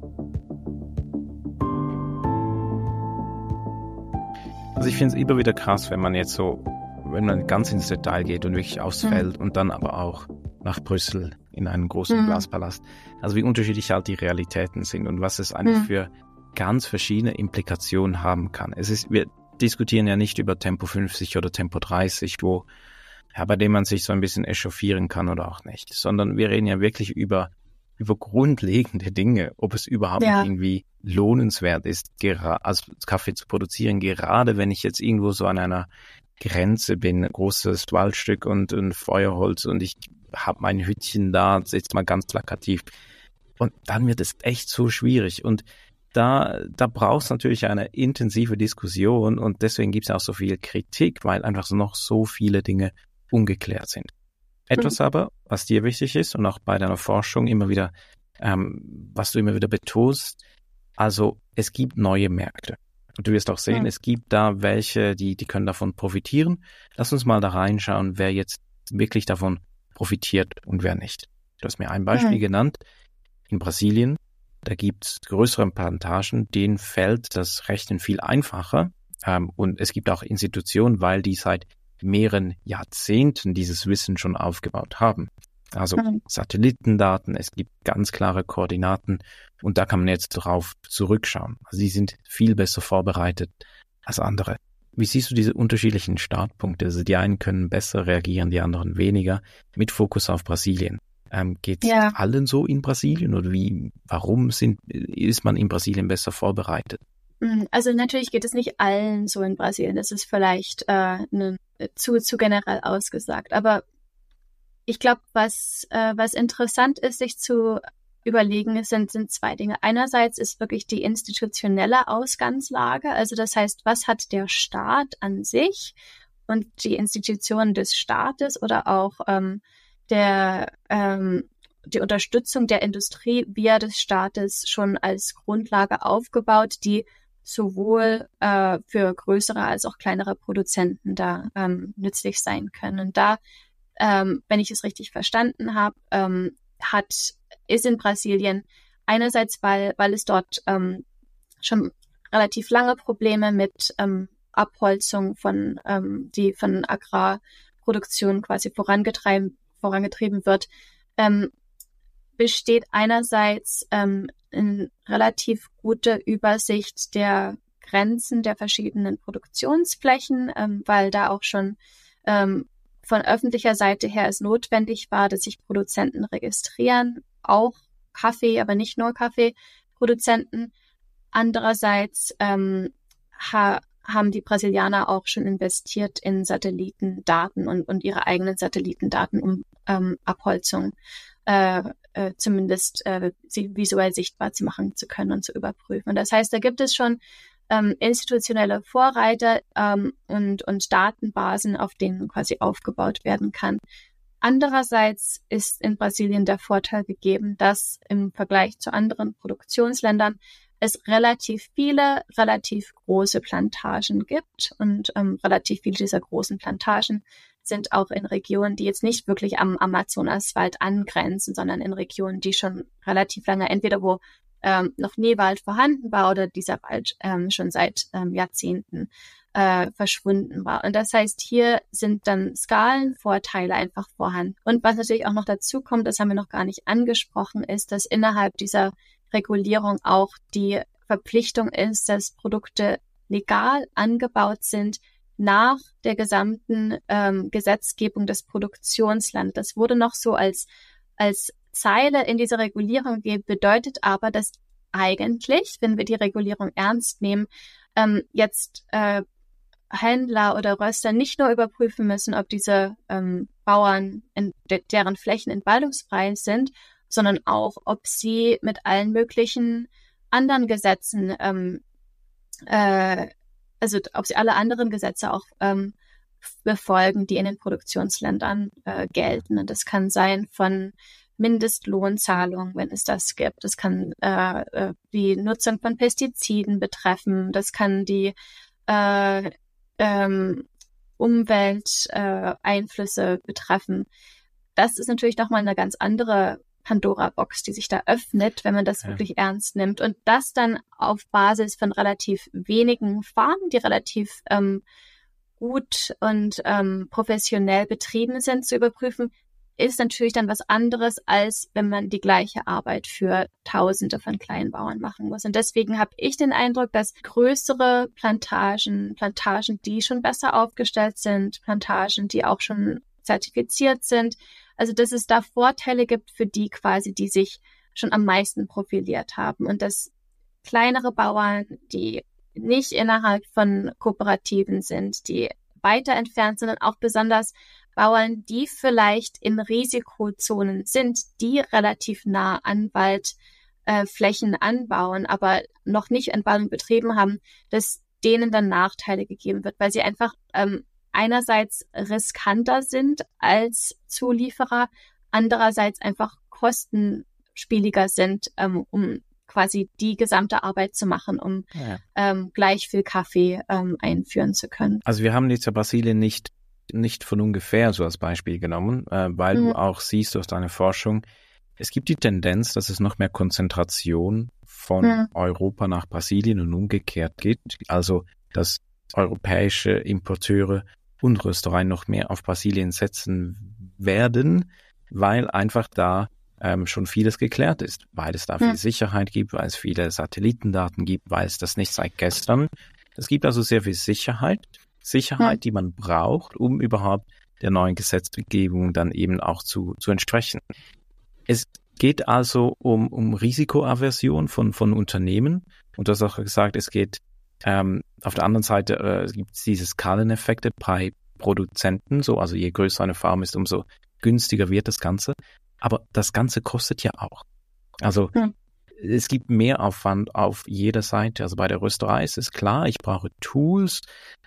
Also ich finde es immer wieder krass, wenn man ganz ins Detail geht und wirklich aufs Feld und dann aber auch nach Brüssel in einen großen Glaspalast. Also wie unterschiedlich halt die Realitäten sind und was es eigentlich für ganz verschiedene Implikationen haben kann. Wir diskutieren ja nicht über Tempo 50 oder Tempo 30, bei dem man sich so ein bisschen echauffieren kann oder auch nicht, sondern wir reden ja wirklich über grundlegende Dinge, ob es überhaupt irgendwie lohnenswert ist, als Kaffee zu produzieren, gerade wenn ich jetzt irgendwo so an einer Grenze bin, großes Waldstück und ein Feuerholz und ich habe mein Hütchen da, jetzt mal ganz plakativ. Und dann wird es echt so schwierig. Und da braucht es natürlich eine intensive Diskussion und deswegen gibt es auch so viel Kritik, weil einfach noch so viele Dinge ungeklärt sind. Etwas aber, was dir wichtig ist und auch bei deiner Forschung immer wieder, was du immer wieder betonst, also es gibt neue Märkte. Und du wirst auch sehen, es gibt da welche, die können davon profitieren. Lass uns mal da reinschauen, wer jetzt wirklich davon profitiert und wer nicht. Du hast mir ein Beispiel genannt. In Brasilien, da gibt's größere Plantagen, denen fällt das Rechnen viel einfacher. Und es gibt auch Institutionen, weil die seit mehreren Jahrzehnten dieses Wissen schon aufgebaut haben. Also Satellitendaten, es gibt ganz klare Koordinaten und da kann man jetzt drauf zurückschauen. Also sie sind viel besser vorbereitet als andere. Wie siehst du diese unterschiedlichen Startpunkte? Also die einen können besser reagieren, die anderen weniger, mit Fokus auf Brasilien. Geht es allen so in Brasilien oder warum ist man in Brasilien besser vorbereitet? Also natürlich geht es nicht allen so in Brasilien. Das ist vielleicht zu generell ausgesagt. Aber ich glaube, was interessant ist, sich zu überlegen, sind zwei Dinge. Einerseits ist wirklich die institutionelle Ausgangslage. Also das heißt, was hat der Staat an sich und die Institutionen des Staates oder auch die Unterstützung der Industrie via des Staates schon als Grundlage aufgebaut, die sowohl für größere als auch kleinere Produzenten da nützlich sein können. Und da, wenn ich es richtig verstanden habe, ist in Brasilien einerseits, weil es dort schon relativ lange Probleme mit Abholzung die von Agrarproduktion quasi vorangetrieben wird, besteht einerseits eine relativ gute Übersicht der Grenzen der verschiedenen Produktionsflächen, weil da auch schon von öffentlicher Seite her es notwendig war, dass sich Produzenten registrieren, auch Kaffee, aber nicht nur Kaffeeproduzenten. Andererseits haben die Brasilianer auch schon investiert in Satellitendaten und ihre eigenen Satellitendaten, um Abholzung zumindest sie visuell sichtbar zu machen zu können und zu überprüfen. Und das heißt, da gibt es schon institutionelle Vorreiter und Datenbasen, auf denen quasi aufgebaut werden kann. Andererseits ist in Brasilien der Vorteil gegeben, dass im Vergleich zu anderen Produktionsländern es relativ viele, relativ große Plantagen gibt und relativ viele dieser großen Plantagen sind auch in Regionen, die jetzt nicht wirklich am Amazonaswald angrenzen, sondern in Regionen, die schon relativ lange, entweder wo noch nie Wald vorhanden war oder dieser Wald schon seit Jahrzehnten verschwunden war. Und das heißt, hier sind dann Skalenvorteile einfach vorhanden. Und was natürlich auch noch dazu kommt, das haben wir noch gar nicht angesprochen, ist, dass innerhalb dieser Regulierung auch die Verpflichtung ist, dass Produkte legal angebaut sind nach der gesamten Gesetzgebung des Produktionslandes. Das wurde noch so als Zeile in dieser Regulierung gegeben, bedeutet aber, dass eigentlich, wenn wir die Regulierung ernst nehmen, jetzt Händler oder Röster nicht nur überprüfen müssen, ob diese Bauern, deren Flächen entwaldungsfrei sind, sondern auch, ob sie mit allen möglichen anderen Gesetzen, also ob sie alle anderen Gesetze auch befolgen, die in den Produktionsländern gelten. Und das kann sein von Mindestlohnzahlung, wenn es das gibt. Das kann die Nutzung von Pestiziden betreffen. Das kann die Umwelteinflüsse betreffen. Das ist natürlich nochmal eine ganz andere Pandora-Box, die sich da öffnet, wenn man das wirklich ernst nimmt. Und das dann auf Basis von relativ wenigen Farmen, die relativ gut und professionell betrieben sind, zu überprüfen, ist natürlich dann was anderes, als wenn man die gleiche Arbeit für Tausende von Kleinbauern machen muss. Und deswegen habe ich den Eindruck, dass größere Plantagen, die schon besser aufgestellt sind, Plantagen, die auch schon zertifiziert sind, also dass es da Vorteile gibt für die quasi, die sich schon am meisten profiliert haben. Und dass kleinere Bauern, die nicht innerhalb von Kooperativen sind, die weiter entfernt sind und auch besonders Bauern, die vielleicht in Risikozonen sind, die relativ nah an Waldflächen anbauen, aber noch nicht Entwaldung betrieben haben, dass denen dann Nachteile gegeben wird, weil sie einfach einerseits riskanter sind als Zulieferer, andererseits einfach kostenspieliger sind, um quasi die gesamte Arbeit zu machen, um gleich viel Kaffee einführen zu können. Also wir haben jetzt ja Brasilien nicht von ungefähr so als Beispiel genommen, weil du auch siehst aus deiner Forschung, es gibt die Tendenz, dass es noch mehr Konzentration von Europa nach Brasilien und umgekehrt gibt. Also, dass europäische Importeure und Röstereien noch mehr auf Brasilien setzen werden, weil einfach da schon vieles geklärt ist, weil es da viel Sicherheit gibt, weil es viele Satellitendaten gibt, weil es das nicht seit gestern. Es gibt also sehr viel Sicherheit, die man braucht, um überhaupt der neuen Gesetzgebung dann eben auch zu entsprechen. Es geht also um Risikoaversion von Unternehmen und du hast auch gesagt, es geht auf der anderen Seite gibt es diese Skaleneffekte bei Produzenten, so also je größer eine Farm ist, umso günstiger wird das Ganze. Aber das Ganze kostet ja auch. Also es gibt mehr Aufwand auf jeder Seite. Also bei der Rösterei ist es klar, ich brauche Tools,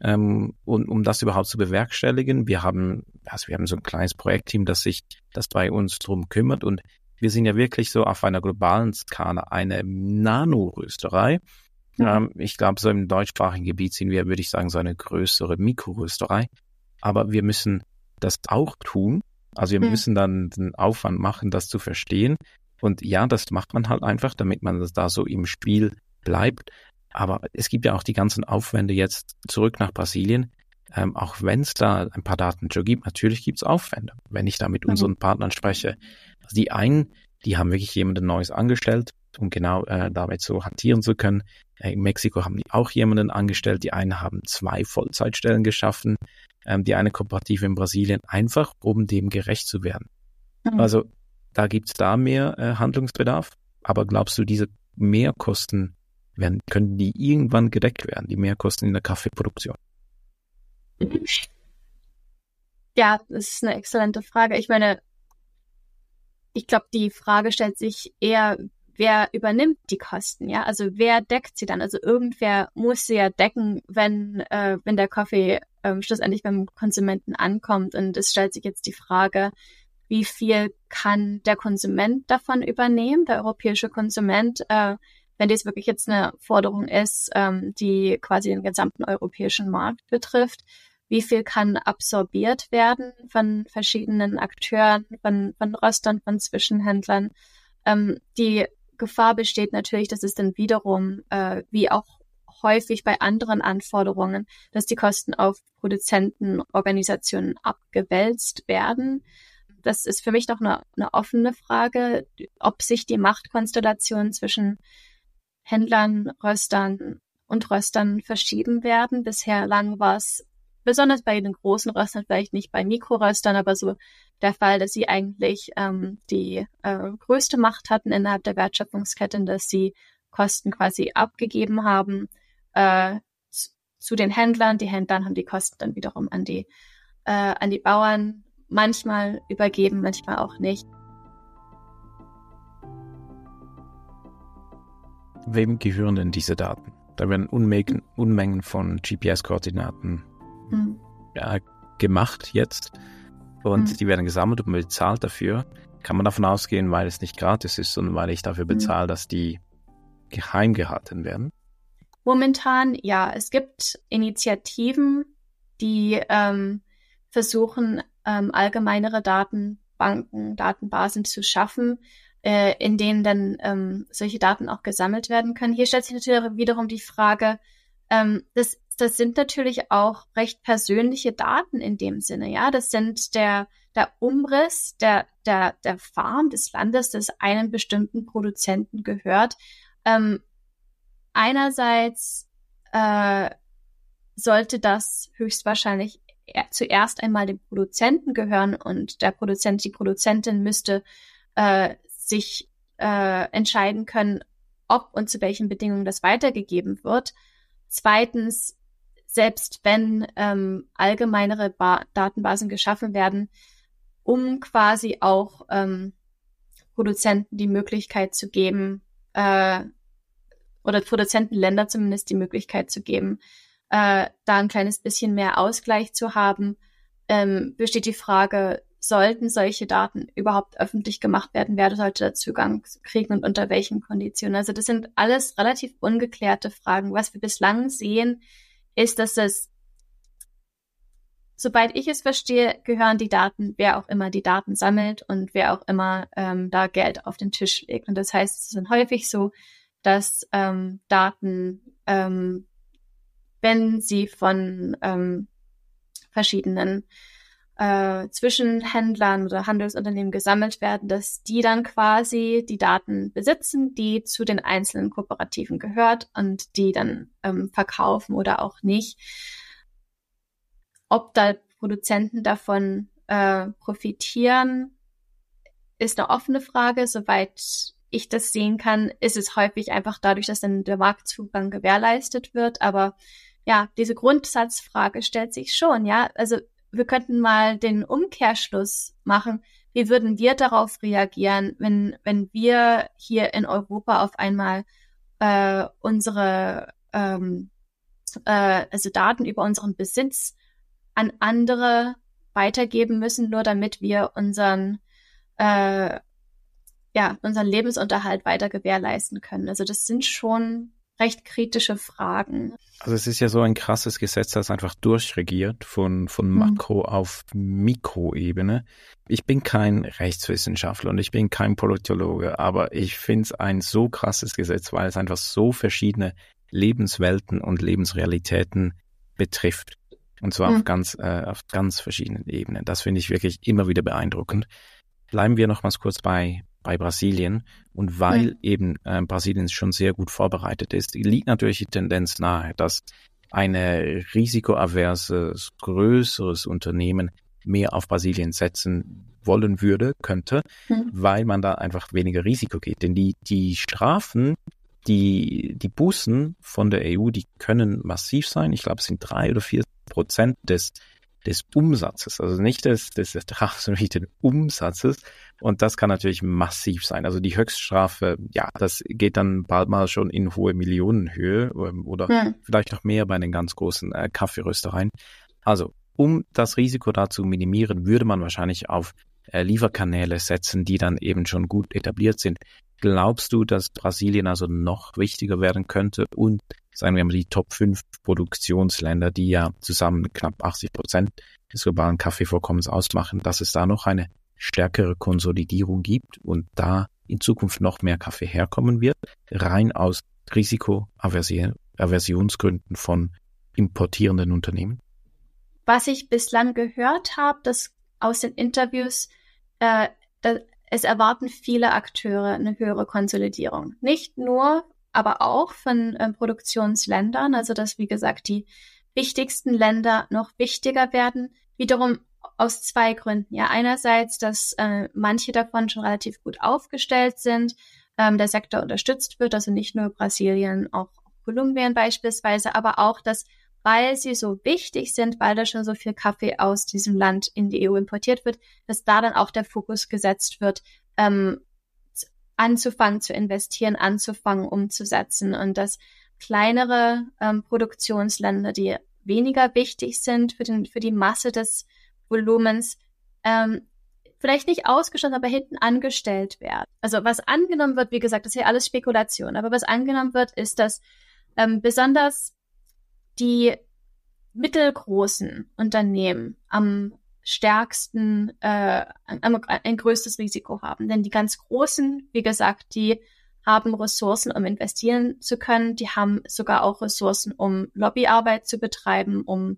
um das überhaupt zu bewerkstelligen. Wir haben so ein kleines Projektteam, das bei uns drum kümmert. Und wir sind ja wirklich so auf einer globalen Skala eine Nano-Rösterei. Ich glaube, so im deutschsprachigen Gebiet sind wir, würde ich sagen, so eine größere Mikrorösterei. Aber wir müssen das auch tun. Also wir müssen dann den Aufwand machen, das zu verstehen. Und ja, das macht man halt einfach, damit man das da so im Spiel bleibt. Aber es gibt ja auch die ganzen Aufwände jetzt zurück nach Brasilien. Auch wenn es da ein paar Daten schon gibt, natürlich gibt es Aufwände. Wenn ich da mit unseren Partnern spreche. Also die einen, die haben wirklich jemanden Neues angestellt, um genau damit so hantieren zu können. In Mexiko haben die auch jemanden angestellt. Die einen haben 2 Vollzeitstellen geschaffen. Die eine Kooperative in Brasilien, einfach um dem gerecht zu werden. Also da gibt's da mehr Handlungsbedarf, aber glaubst du, diese Mehrkosten können die irgendwann gedeckt werden, die Mehrkosten in der Kaffeeproduktion? Ja, das ist eine exzellente Frage. Ich meine, ich glaube, die Frage stellt sich eher, wer übernimmt die Kosten, ja? Also wer deckt sie dann? Also irgendwer muss sie ja decken, wenn der Kaffee schlussendlich beim Konsumenten ankommt. Und es stellt sich jetzt die Frage, wie viel kann der Konsument davon übernehmen, der europäische Konsument, wenn dies wirklich jetzt eine Forderung ist, die quasi den gesamten europäischen Markt betrifft. Wie viel kann absorbiert werden von verschiedenen Akteuren, von Röstern, von Zwischenhändlern? Die Gefahr besteht natürlich, dass es dann wiederum, wie auch häufig bei anderen Anforderungen, dass die Kosten auf Produzentenorganisationen abgewälzt werden. Das ist für mich noch eine offene Frage, ob sich die Machtkonstellationen zwischen Händlern, Röstern und Röstern verschieben werden. Bisher lang war es besonders bei den großen Röstern, vielleicht nicht bei Mikroröstern, aber so der Fall, dass sie eigentlich die größte Macht hatten innerhalb der Wertschöpfungskette, dass sie Kosten quasi abgegeben haben zu den Händlern. Die Händler haben die Kosten dann wiederum an die Bauern manchmal übergeben, manchmal auch nicht. Wem gehören denn diese Daten? Da werden Unmengen von GPS-Koordinaten gemacht jetzt und die werden gesammelt und bezahlt dafür. Kann man davon ausgehen, weil es nicht gratis ist, sondern weil ich dafür bezahle, dass die geheim gehalten werden? Momentan, ja. Es gibt Initiativen, die versuchen, allgemeinere Datenbanken, Datenbasen zu schaffen, in denen dann solche Daten auch gesammelt werden können. Hier stellt sich natürlich wiederum die Frage, das sind natürlich auch recht persönliche Daten in dem Sinne, ja. Das sind der Umriss der Farm, des Landes, das einem bestimmten Produzenten gehört. Einerseits sollte das höchstwahrscheinlich zuerst einmal dem Produzenten gehören und die Produzentin müsste sich entscheiden können, ob und zu welchen Bedingungen das weitergegeben wird. Zweitens, selbst wenn allgemeinere Datenbasen geschaffen werden, um quasi auch Produzenten die Möglichkeit zu geben, oder Produzentenländer zumindest die Möglichkeit zu geben, da ein kleines bisschen mehr Ausgleich zu haben, besteht die Frage, sollten solche Daten überhaupt öffentlich gemacht werden? Wer sollte da Zugang kriegen und unter welchen Konditionen? Also das sind alles relativ ungeklärte Fragen. Was wir bislang sehen, ist, dass sobald ich es verstehe, gehören die Daten, wer auch immer die Daten sammelt und wer auch immer da Geld auf den Tisch legt. Und das heißt, es ist dann häufig so, dass Daten, wenn sie von verschiedenen Zwischenhändlern oder Handelsunternehmen gesammelt werden, dass die dann quasi die Daten besitzen, die zu den einzelnen Kooperativen gehört und die dann verkaufen oder auch nicht. Ob da Produzenten davon profitieren, ist eine offene Frage. Soweit ich das sehen kann, ist es häufig einfach dadurch, dass dann der Marktzugang gewährleistet wird. Aber ja, diese Grundsatzfrage stellt sich schon, ja. Also wir könnten mal den Umkehrschluss machen. Wie würden wir darauf reagieren, wenn wir hier in Europa auf einmal unsere also Daten über unseren Besitz an andere weitergeben müssen, nur damit wir unseren Lebensunterhalt weiter gewährleisten können. Also das sind schon recht kritische Fragen. Also es ist ja so ein krasses Gesetz, das einfach durchregiert von Makro auf Mikroebene. Ich bin kein Rechtswissenschaftler und ich bin kein Politologe, aber ich finde es ein so krasses Gesetz, weil es einfach so verschiedene Lebenswelten und Lebensrealitäten betrifft. Und zwar auf ganz verschiedenen Ebenen. Das finde ich wirklich immer wieder beeindruckend. Bleiben wir nochmals kurz bei Brasilien. Und weil eben Brasilien schon sehr gut vorbereitet ist, liegt natürlich die Tendenz nahe, dass eine risikoaverses, größeres Unternehmen mehr auf Brasilien setzen wollen könnte, weil man da einfach weniger Risiko geht. Denn die Strafen, die Bußen von der EU, die können massiv sein. Ich glaube, es sind 3 oder 4% des Umsatzes, also nicht des Ertrags, sondern des Umsatzes. Und das kann natürlich massiv sein. Also die Höchststrafe, ja, das geht dann bald mal schon in hohe Millionenhöhe oder vielleicht noch mehr bei den ganz großen Kaffeeröstereien. Also um das Risiko da zu minimieren, würde man wahrscheinlich auf Lieferkanäle setzen, die dann eben schon gut etabliert sind. Glaubst du, dass Brasilien also noch wichtiger werden könnte und sagen wir mal die Top 5 Produktionsländer, die ja zusammen knapp 80% des globalen Kaffeevorkommens ausmachen, dass es da noch eine stärkere Konsolidierung gibt und da in Zukunft noch mehr Kaffee herkommen wird, rein aus Risikoaversionsgründen von importierenden Unternehmen? Was ich bislang gehört habe, dass aus den Interviews, es erwarten viele Akteure eine höhere Konsolidierung. Nicht nur, aber auch von Produktionsländern, also dass, wie gesagt, die wichtigsten Länder noch wichtiger werden. Wiederum aus 2 Gründen. Ja, einerseits, dass manche davon schon relativ gut aufgestellt sind, der Sektor unterstützt wird, also nicht nur Brasilien, auch Kolumbien beispielsweise, aber auch, dass, weil sie so wichtig sind, weil da schon so viel Kaffee aus diesem Land in die EU importiert wird, dass da dann auch der Fokus gesetzt wird, anzufangen zu investieren, anzufangen umzusetzen und dass kleinere Produktionsländer, die weniger wichtig sind für die Masse des Volumens, vielleicht nicht ausgeschlossen, aber hinten angestellt werden. Also was angenommen wird, wie gesagt, das ist ja alles Spekulation, aber was angenommen wird, ist, dass besonders die mittelgroßen Unternehmen am stärksten ein größtes Risiko haben. Denn die ganz Großen, wie gesagt, die haben Ressourcen, um investieren zu können. Die haben sogar auch Ressourcen, um Lobbyarbeit zu betreiben, um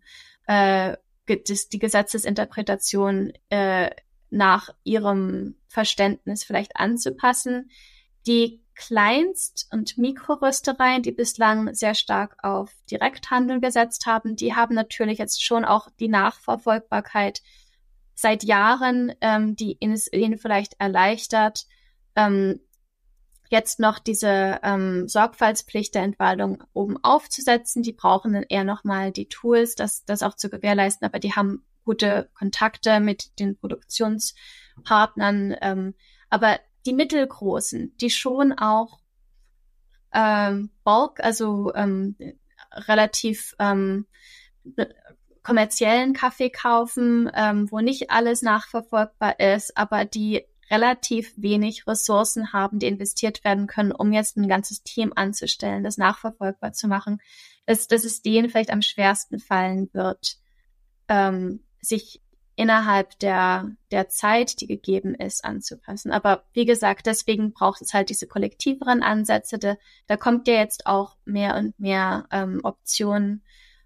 die Gesetzesinterpretation nach ihrem Verständnis vielleicht anzupassen. Die Kleinst- und Mikroröstereien, die bislang sehr stark auf Direkthandel gesetzt haben, die haben natürlich jetzt schon auch die Nachverfolgbarkeit seit Jahren, die ihnen vielleicht erleichtert, jetzt noch diese Sorgfaltspflicht der Entwaldung oben aufzusetzen. Die brauchen dann eher nochmal die Tools, das auch zu gewährleisten, aber die haben gute Kontakte mit den Produktionspartnern. Aber die Mittelgroßen, die schon auch Bulk, also relativ kommerziellen Kaffee kaufen, wo nicht alles nachverfolgbar ist, aber die relativ wenig Ressourcen haben, die investiert werden können, um jetzt ein ganzes Team anzustellen, das nachverfolgbar zu machen, dass es denen vielleicht am schwersten fallen wird, sich innerhalb der Zeit, die gegeben ist, anzupassen. Aber wie gesagt, deswegen braucht es halt diese kollektiveren Ansätze. Da kommt ja jetzt auch mehr und mehr Optionen,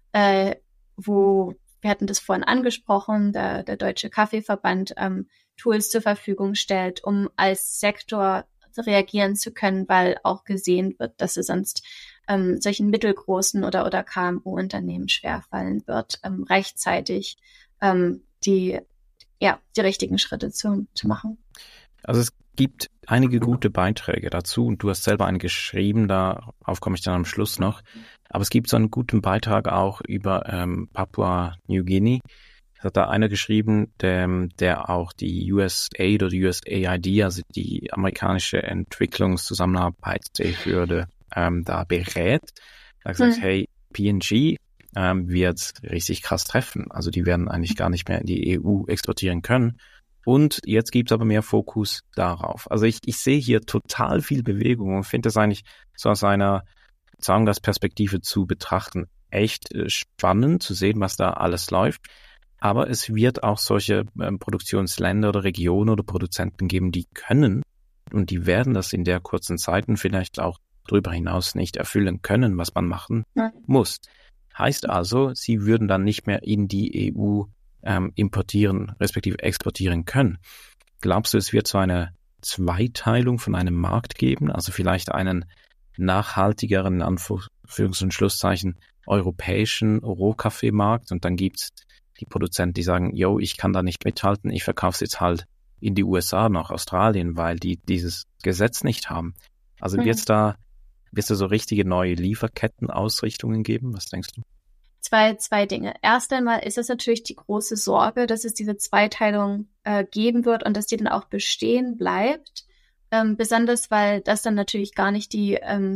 wo, wir hatten das vorhin angesprochen, der Deutsche Kaffeeverband Tools zur Verfügung stellt, um als Sektor reagieren zu können, weil auch gesehen wird, dass es sonst solchen mittelgroßen oder KMU-Unternehmen schwerfallen wird, rechtzeitig die richtigen Schritte zu machen. Also es gibt einige gute Beiträge dazu und du hast selber einen geschrieben, darauf komme ich dann am Schluss noch. Aber es gibt so einen guten Beitrag auch über Papua-New Guinea. Es hat da einer geschrieben, der auch die USAID oder USAID, also die amerikanische Entwicklungszusammenarbeitsbehörde, da berät. Er hat gesagt, hey, PNG wird richtig krass treffen. Also die werden eigentlich gar nicht mehr in die EU exportieren können. Und jetzt gibt es aber mehr Fokus darauf. Also ich sehe hier total viel Bewegung und finde das eigentlich so aus einer, sagen wir das, Perspektive zu betrachten, echt spannend zu sehen, was da alles läuft. Aber es wird auch solche Produktionsländer oder Regionen oder Produzenten geben, die können und die werden das in der kurzen Zeit und vielleicht auch darüber hinaus nicht erfüllen können, was man machen muss. Heißt also, sie würden dann nicht mehr in die EU importieren, respektive exportieren können. Glaubst du, es wird so eine Zweiteilung von einem Markt geben, also vielleicht einen nachhaltigeren, in Anführungs- und Schlusszeichen, europäischen Rohkaffeemarkt und dann gibt's die Produzenten, die sagen, yo, ich kann da nicht mithalten, ich verkaufe es jetzt halt in die USA, nach Australien, weil die dieses Gesetz nicht haben. Also wird es da so richtige neue Lieferkettenausrichtungen geben? Was denkst du? Zwei Dinge. Erst einmal ist es natürlich die große Sorge, dass es diese Zweiteilung geben wird und dass die dann auch bestehen bleibt. Besonders, weil das dann natürlich gar nicht die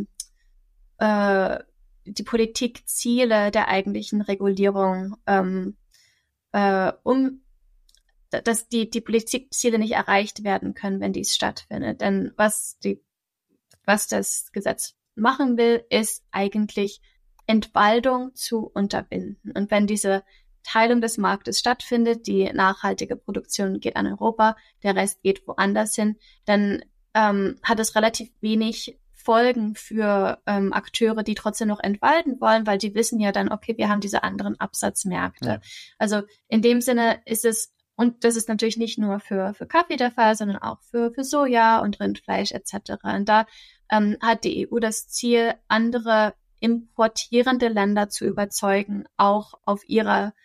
Politikziele der eigentlichen Regulierung dass die Politikziele nicht erreicht werden können, wenn dies stattfindet. Denn was das Gesetz machen will, ist eigentlich Entwaldung zu unterbinden. Und wenn diese Teilung des Marktes stattfindet, die nachhaltige Produktion geht an Europa, der Rest geht woanders hin, dann hat es relativ wenig Folgen für Akteure, die trotzdem noch entwalden wollen, weil die wissen ja dann, okay, wir haben diese anderen Absatzmärkte. Ja. Also in dem Sinne ist es, und das ist natürlich nicht nur für Kaffee der Fall, sondern auch für Soja und Rindfleisch etc. Und da hat die EU das Ziel, andere importierende Länder zu überzeugen, auch auf ihre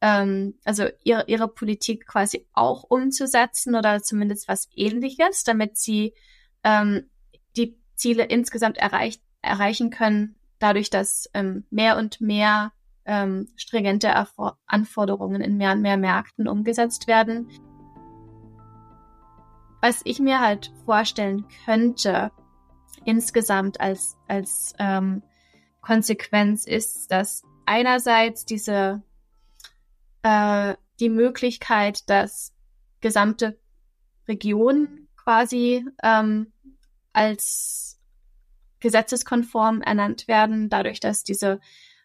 Politik quasi auch umzusetzen oder zumindest was Ähnliches, damit sie die Ziele insgesamt erreichen können, dadurch, dass mehr und mehr stringente Anforderungen in mehr und mehr Märkten umgesetzt werden. Was ich mir halt vorstellen könnte, insgesamt als Konsequenz ist, dass einerseits die Möglichkeit, dass gesamte Regionen quasi als gesetzeskonform ernannt werden, dadurch, dass diese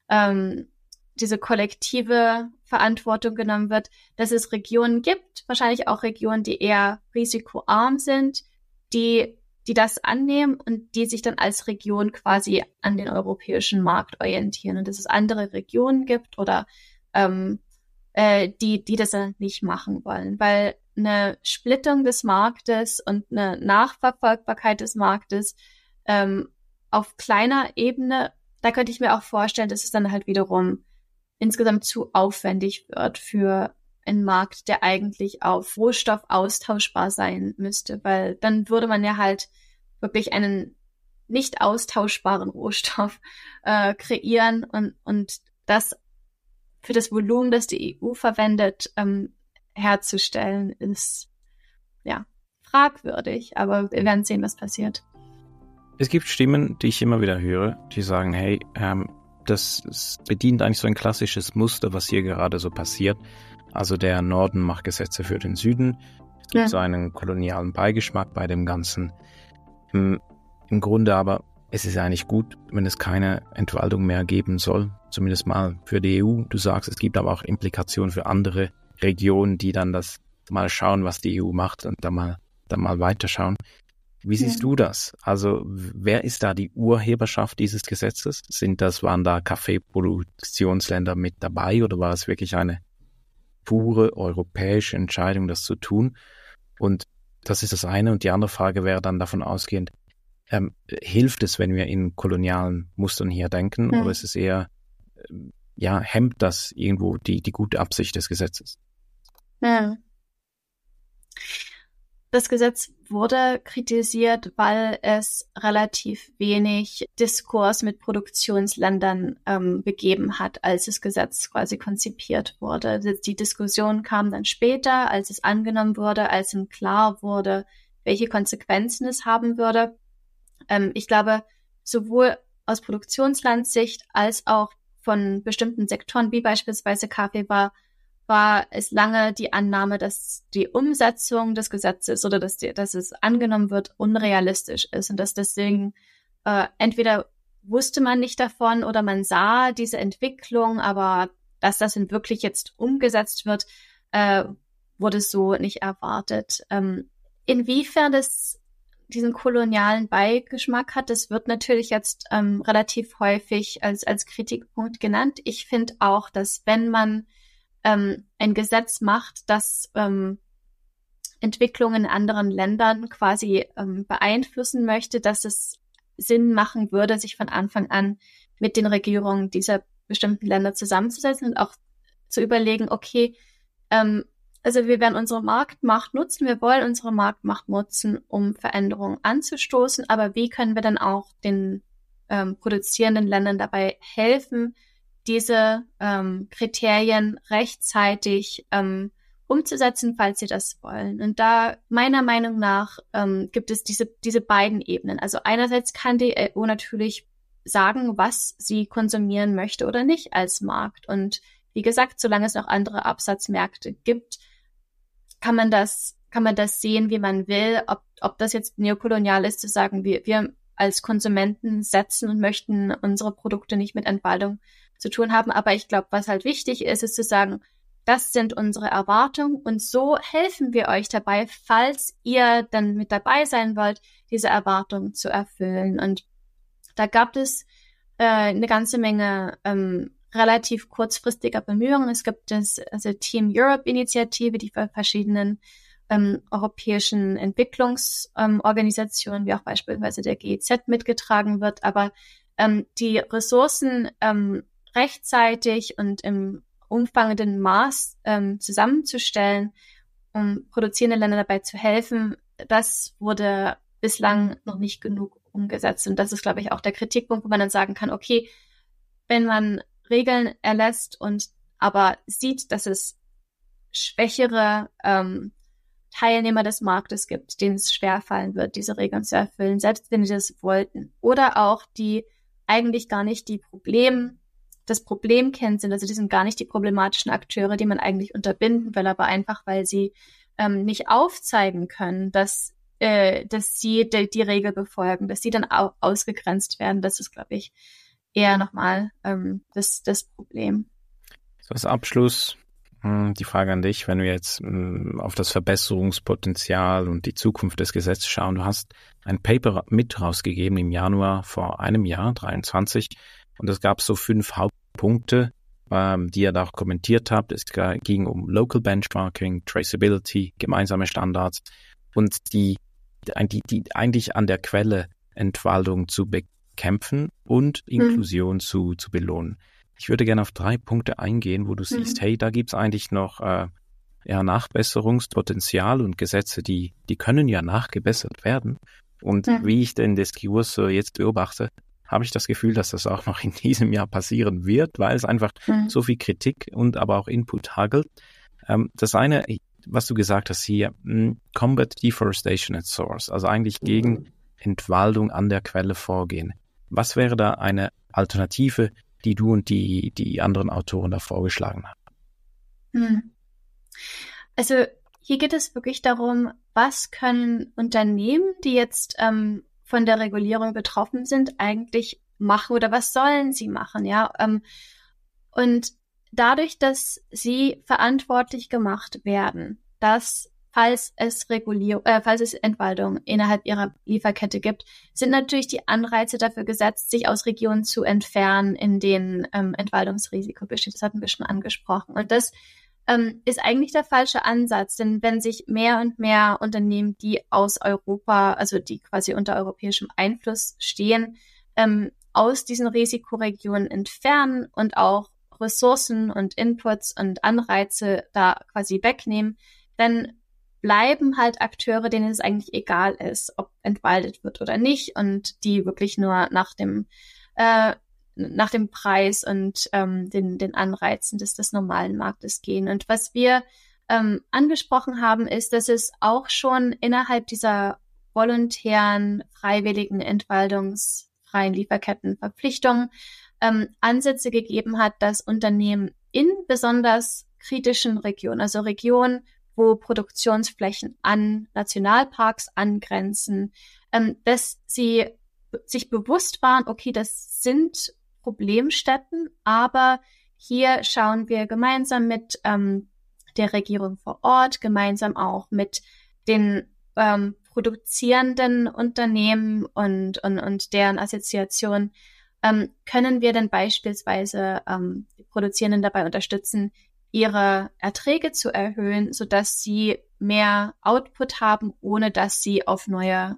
kollektive Verantwortung genommen wird, dass es Regionen gibt, wahrscheinlich auch Regionen, die eher risikoarm sind, die das annehmen und die sich dann als Region quasi an den europäischen Markt orientieren und dass es andere Regionen gibt oder die das dann nicht machen wollen, weil eine Splittung des Marktes und eine Nachverfolgbarkeit des Marktes auf kleiner Ebene, da könnte ich mir auch vorstellen, dass es dann halt wiederum insgesamt zu aufwendig wird für einen Markt, der eigentlich auf Rohstoff austauschbar sein müsste, weil dann würde man ja halt wirklich einen nicht austauschbaren Rohstoff kreieren und das für das Volumen, das die EU verwendet, herzustellen, ist ja fragwürdig, aber wir werden sehen, was passiert. Es gibt Stimmen, die ich immer wieder höre, die sagen, hey, das bedient eigentlich so ein klassisches Muster, was hier gerade so passiert. Also der Norden macht Gesetze für den Süden. Es gibt so einen kolonialen Beigeschmack bei dem Ganzen. Im Grunde aber, es ist eigentlich gut, wenn es keine Entwaldung mehr geben soll, zumindest mal für die EU. Du sagst, es gibt aber auch Implikationen für andere Regionen, die dann das mal schauen, was die EU macht und dann mal weiterschauen. Wie siehst du das? Also wer ist da die Urheberschaft dieses Gesetzes? Waren da Kaffeeproduktionsländer mit dabei oder war es wirklich eine pure europäische Entscheidung, das zu tun? Und das ist das eine. Und die andere Frage wäre dann davon ausgehend, hilft es, wenn wir in kolonialen Mustern hier denken, oder ist es eher, hemmt das irgendwo die gute Absicht des Gesetzes? Ja. Das Gesetz wurde kritisiert, weil es relativ wenig Diskurs mit Produktionsländern gegeben hat, als das Gesetz quasi konzipiert wurde. Die Diskussion kam dann später, als es angenommen wurde, als ihm klar wurde, welche Konsequenzen es haben würde. Ich glaube, sowohl aus Produktionslandsicht als auch von bestimmten Sektoren, wie beispielsweise Kaffee, war es lange die Annahme, dass die Umsetzung des Gesetzes oder dass es angenommen wird, unrealistisch ist und dass deswegen entweder wusste man nicht davon oder man sah diese Entwicklung, aber dass das denn wirklich jetzt umgesetzt wird, wurde so nicht erwartet. Inwiefern das diesen kolonialen Beigeschmack hat, das wird natürlich jetzt relativ häufig als Kritikpunkt genannt. Ich finde auch, dass wenn man ein Gesetz macht, das Entwicklungen in anderen Ländern quasi beeinflussen möchte, dass es Sinn machen würde, sich von Anfang an mit den Regierungen dieser bestimmten Länder zusammenzusetzen und auch zu überlegen, okay, also wir werden unsere Marktmacht nutzen, wir wollen unsere Marktmacht nutzen, um Veränderungen anzustoßen, aber wie können wir dann auch den produzierenden Ländern dabei helfen, diese Kriterien rechtzeitig umzusetzen, falls sie das wollen. Und da meiner Meinung nach gibt es diese beiden Ebenen. Also einerseits kann die EU natürlich sagen, was sie konsumieren möchte oder nicht als Markt. Und wie gesagt, solange es noch andere Absatzmärkte gibt, kann man das sehen, wie man will. Ob das jetzt neokolonial ist, zu sagen, wir als Konsumenten setzen und möchten unsere Produkte nicht mit Entwaldung zu tun haben. Aber ich glaube, was halt wichtig ist, ist zu sagen, das sind unsere Erwartungen und so helfen wir euch dabei, falls ihr dann mit dabei sein wollt, diese Erwartungen zu erfüllen. Und da gab es eine ganze Menge relativ kurzfristiger Bemühungen. Es gibt also Team Europe-Initiative, die für verschiedenen europäischen Entwicklungsorganisationen, wie auch beispielsweise der GEZ mitgetragen wird. Aber die Ressourcen rechtzeitig und im umfangenden Maß zusammenzustellen, um produzierenden Ländern dabei zu helfen, das wurde bislang noch nicht genug umgesetzt. Und das ist, glaube ich, auch der Kritikpunkt, wo man dann sagen kann, okay, wenn man Regeln erlässt und aber sieht, dass es schwächere Teilnehmer des Marktes gibt, denen es schwerfallen wird, diese Regeln zu erfüllen, selbst wenn sie das wollten. Oder auch die eigentlich gar nicht das Problem kennen sind, also die sind gar nicht die problematischen Akteure, die man eigentlich unterbinden will, aber einfach, weil sie nicht aufzeigen können, dass sie die Regel befolgen, dass sie dann ausgegrenzt werden. Das ist, glaube ich, eher nochmal das Problem. So als Abschluss die Frage an dich, wenn wir jetzt auf das Verbesserungspotenzial und die Zukunft des Gesetzes schauen. Du hast ein Paper mit rausgegeben im Januar vor einem Jahr, 23, und es gab so 5 Hauptpunkte, die ihr da auch kommentiert habt. Es ging um Local Benchmarking, Traceability, gemeinsame Standards und die eigentlich an der Quelle Entwaldung zu bekämpfen und Inklusion zu belohnen. Ich würde gerne auf 3 Punkte eingehen, wo du siehst, hey, da gibt's eigentlich noch Nachbesserungspotenzial und Gesetze, die können ja nachgebessert werden. Und wie ich den Diskurs jetzt beobachte, habe ich das Gefühl, dass das auch noch in diesem Jahr passieren wird, weil es einfach so viel Kritik und aber auch Input hagelt. Das eine, was du gesagt hast hier, Combat Deforestation at Source, also eigentlich gegen Entwaldung an der Quelle vorgehen. Was wäre da eine Alternative, die du und die anderen Autoren da vorgeschlagen haben? Also hier geht es wirklich darum, was können Unternehmen, die jetzt von der Regulierung betroffen sind, eigentlich machen oder was sollen sie machen, ja? Und dadurch, dass sie verantwortlich gemacht werden, dass falls es Entwaldung innerhalb ihrer Lieferkette gibt, sind natürlich die Anreize dafür gesetzt, sich aus Regionen zu entfernen, in denen Entwaldungsrisiko besteht. Das hatten wir schon angesprochen. Und das ist eigentlich der falsche Ansatz, denn wenn sich mehr und mehr Unternehmen, die aus Europa, also die quasi unter europäischem Einfluss stehen, aus diesen Risikoregionen entfernen und auch Ressourcen und Inputs und Anreize da quasi wegnehmen, dann bleiben halt Akteure, denen es eigentlich egal ist, ob entwaldet wird oder nicht und die wirklich nur nach dem Preis und den Anreizen des normalen Marktes gehen. Und was wir angesprochen haben, ist, dass es auch schon innerhalb dieser volontären, freiwilligen, entwaldungsfreien Lieferkettenverpflichtungen Ansätze gegeben hat, dass Unternehmen in besonders kritischen Regionen, also Regionen, wo Produktionsflächen an Nationalparks angrenzen, dass sie sich bewusst waren, okay, das sind Problemstätten, aber hier schauen wir gemeinsam mit der Regierung vor Ort, gemeinsam auch mit den produzierenden Unternehmen und deren Assoziationen, können wir denn beispielsweise die Produzierenden dabei unterstützen, ihre Erträge zu erhöhen, sodass sie mehr Output haben, ohne dass sie auf neues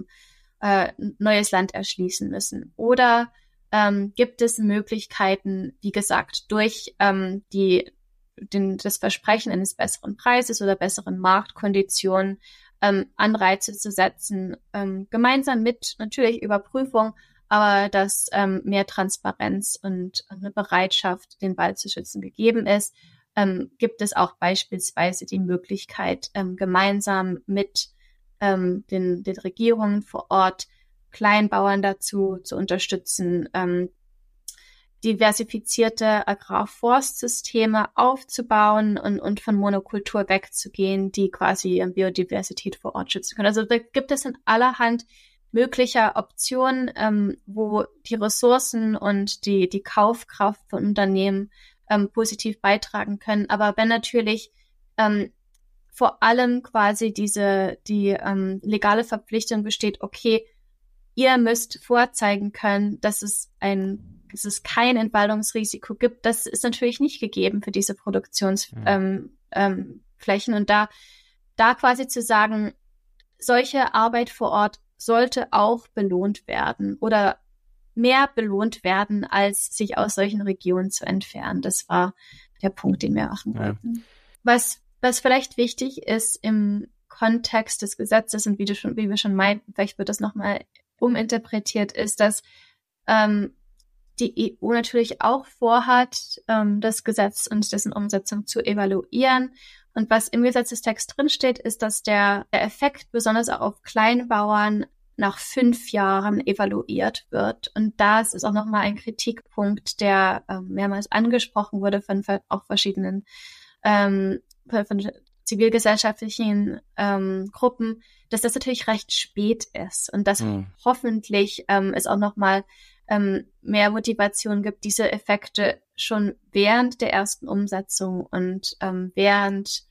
Land erschließen müssen. Oder gibt es Möglichkeiten, wie gesagt, durch das Versprechen eines besseren Preises oder besseren Marktkonditionen Anreize zu setzen, gemeinsam mit natürlich Überprüfung, aber dass mehr Transparenz und eine Bereitschaft, den Wald zu schützen, gegeben ist, gibt es auch beispielsweise die Möglichkeit, gemeinsam mit den Regierungen vor Ort Kleinbauern dazu zu unterstützen, diversifizierte Agrarforstsysteme aufzubauen und von Monokultur wegzugehen, die quasi Biodiversität vor Ort schützen können. Also da gibt es in allerhand möglicher Optionen, wo die Ressourcen und die Kaufkraft von Unternehmen positiv beitragen können. Aber wenn natürlich vor allem quasi die legale Verpflichtung besteht, okay, ihr müsst vorzeigen können, dass es kein Entwaldungsrisiko gibt. Das ist natürlich nicht gegeben für diese Produktionsflächen. Und da quasi zu sagen, solche Arbeit vor Ort sollte auch belohnt werden oder mehr belohnt werden, als sich aus solchen Regionen zu entfernen. Das war der Punkt, den wir machen wollten. Was vielleicht wichtig ist im Kontext des Gesetzes und wie wir schon meinten, vielleicht wird das nochmal uminterpretiert, ist, dass die EU natürlich auch vorhat, das Gesetz und dessen Umsetzung zu evaluieren. Und was im Gesetzestext drinsteht, ist, dass der Effekt besonders auch auf Kleinbauern nach 5 Jahren evaluiert wird. Und das ist auch nochmal ein Kritikpunkt, der mehrmals angesprochen wurde von auch verschiedenen von zivilgesellschaftlichen Gruppen, dass das natürlich recht spät ist und dass hoffentlich es auch nochmal mehr Motivation gibt, diese Effekte schon während der ersten Umsetzung und während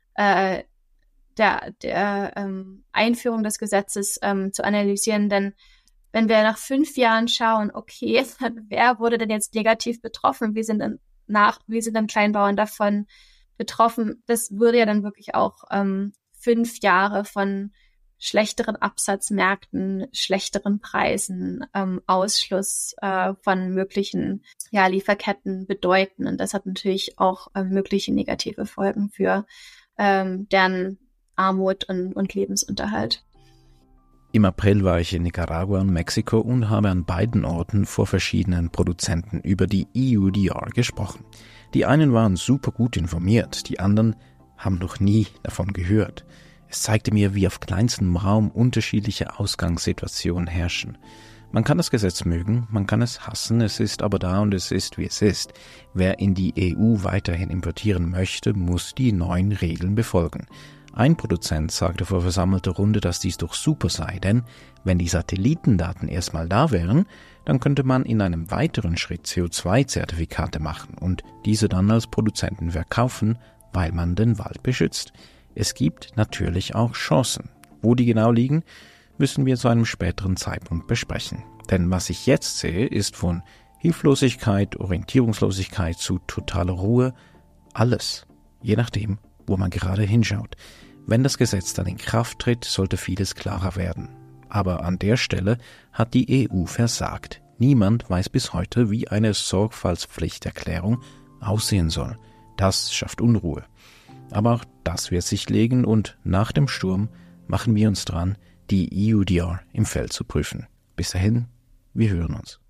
der Einführung des Gesetzes zu analysieren. Denn wenn wir nach 5 Jahren schauen, okay, wer wurde denn jetzt negativ betroffen? Wie sind denn Kleinbauern davon betroffen? Das würde ja dann wirklich auch 5 Jahre von schlechteren Absatzmärkten, schlechteren Preisen, Ausschluss von möglichen Lieferketten bedeuten. Und das hat natürlich auch mögliche negative Folgen für deren Armut und Lebensunterhalt. Im April war ich in Nicaragua und Mexiko und habe an beiden Orten vor verschiedenen Produzenten über die EUDR gesprochen. Die einen waren super gut informiert, die anderen haben noch nie davon gehört. Es zeigte mir, wie auf kleinstem Raum unterschiedliche Ausgangssituationen herrschen. Man kann das Gesetz mögen, man kann es hassen, es ist aber da und es ist, wie es ist. Wer in die EU weiterhin importieren möchte, muss die neuen Regeln befolgen. Ein Produzent sagte vor versammelter Runde, dass dies doch super sei, denn wenn die Satellitendaten erstmal da wären, dann könnte man in einem weiteren Schritt CO2-Zertifikate machen und diese dann als Produzenten verkaufen, weil man den Wald beschützt. Es gibt natürlich auch Chancen. Wo die genau liegen, müssen wir zu einem späteren Zeitpunkt besprechen. Denn was ich jetzt sehe, ist von Hilflosigkeit, Orientierungslosigkeit zu totaler Ruhe alles, je nachdem, wo man gerade hinschaut. Wenn das Gesetz dann in Kraft tritt, sollte vieles klarer werden. Aber an der Stelle hat die EU versagt. Niemand weiß bis heute, wie eine Sorgfaltspflichterklärung aussehen soll. Das schafft Unruhe. Aber auch das wird sich legen und nach dem Sturm machen wir uns dran, die EUDR im Feld zu prüfen. Bis dahin, wir hören uns.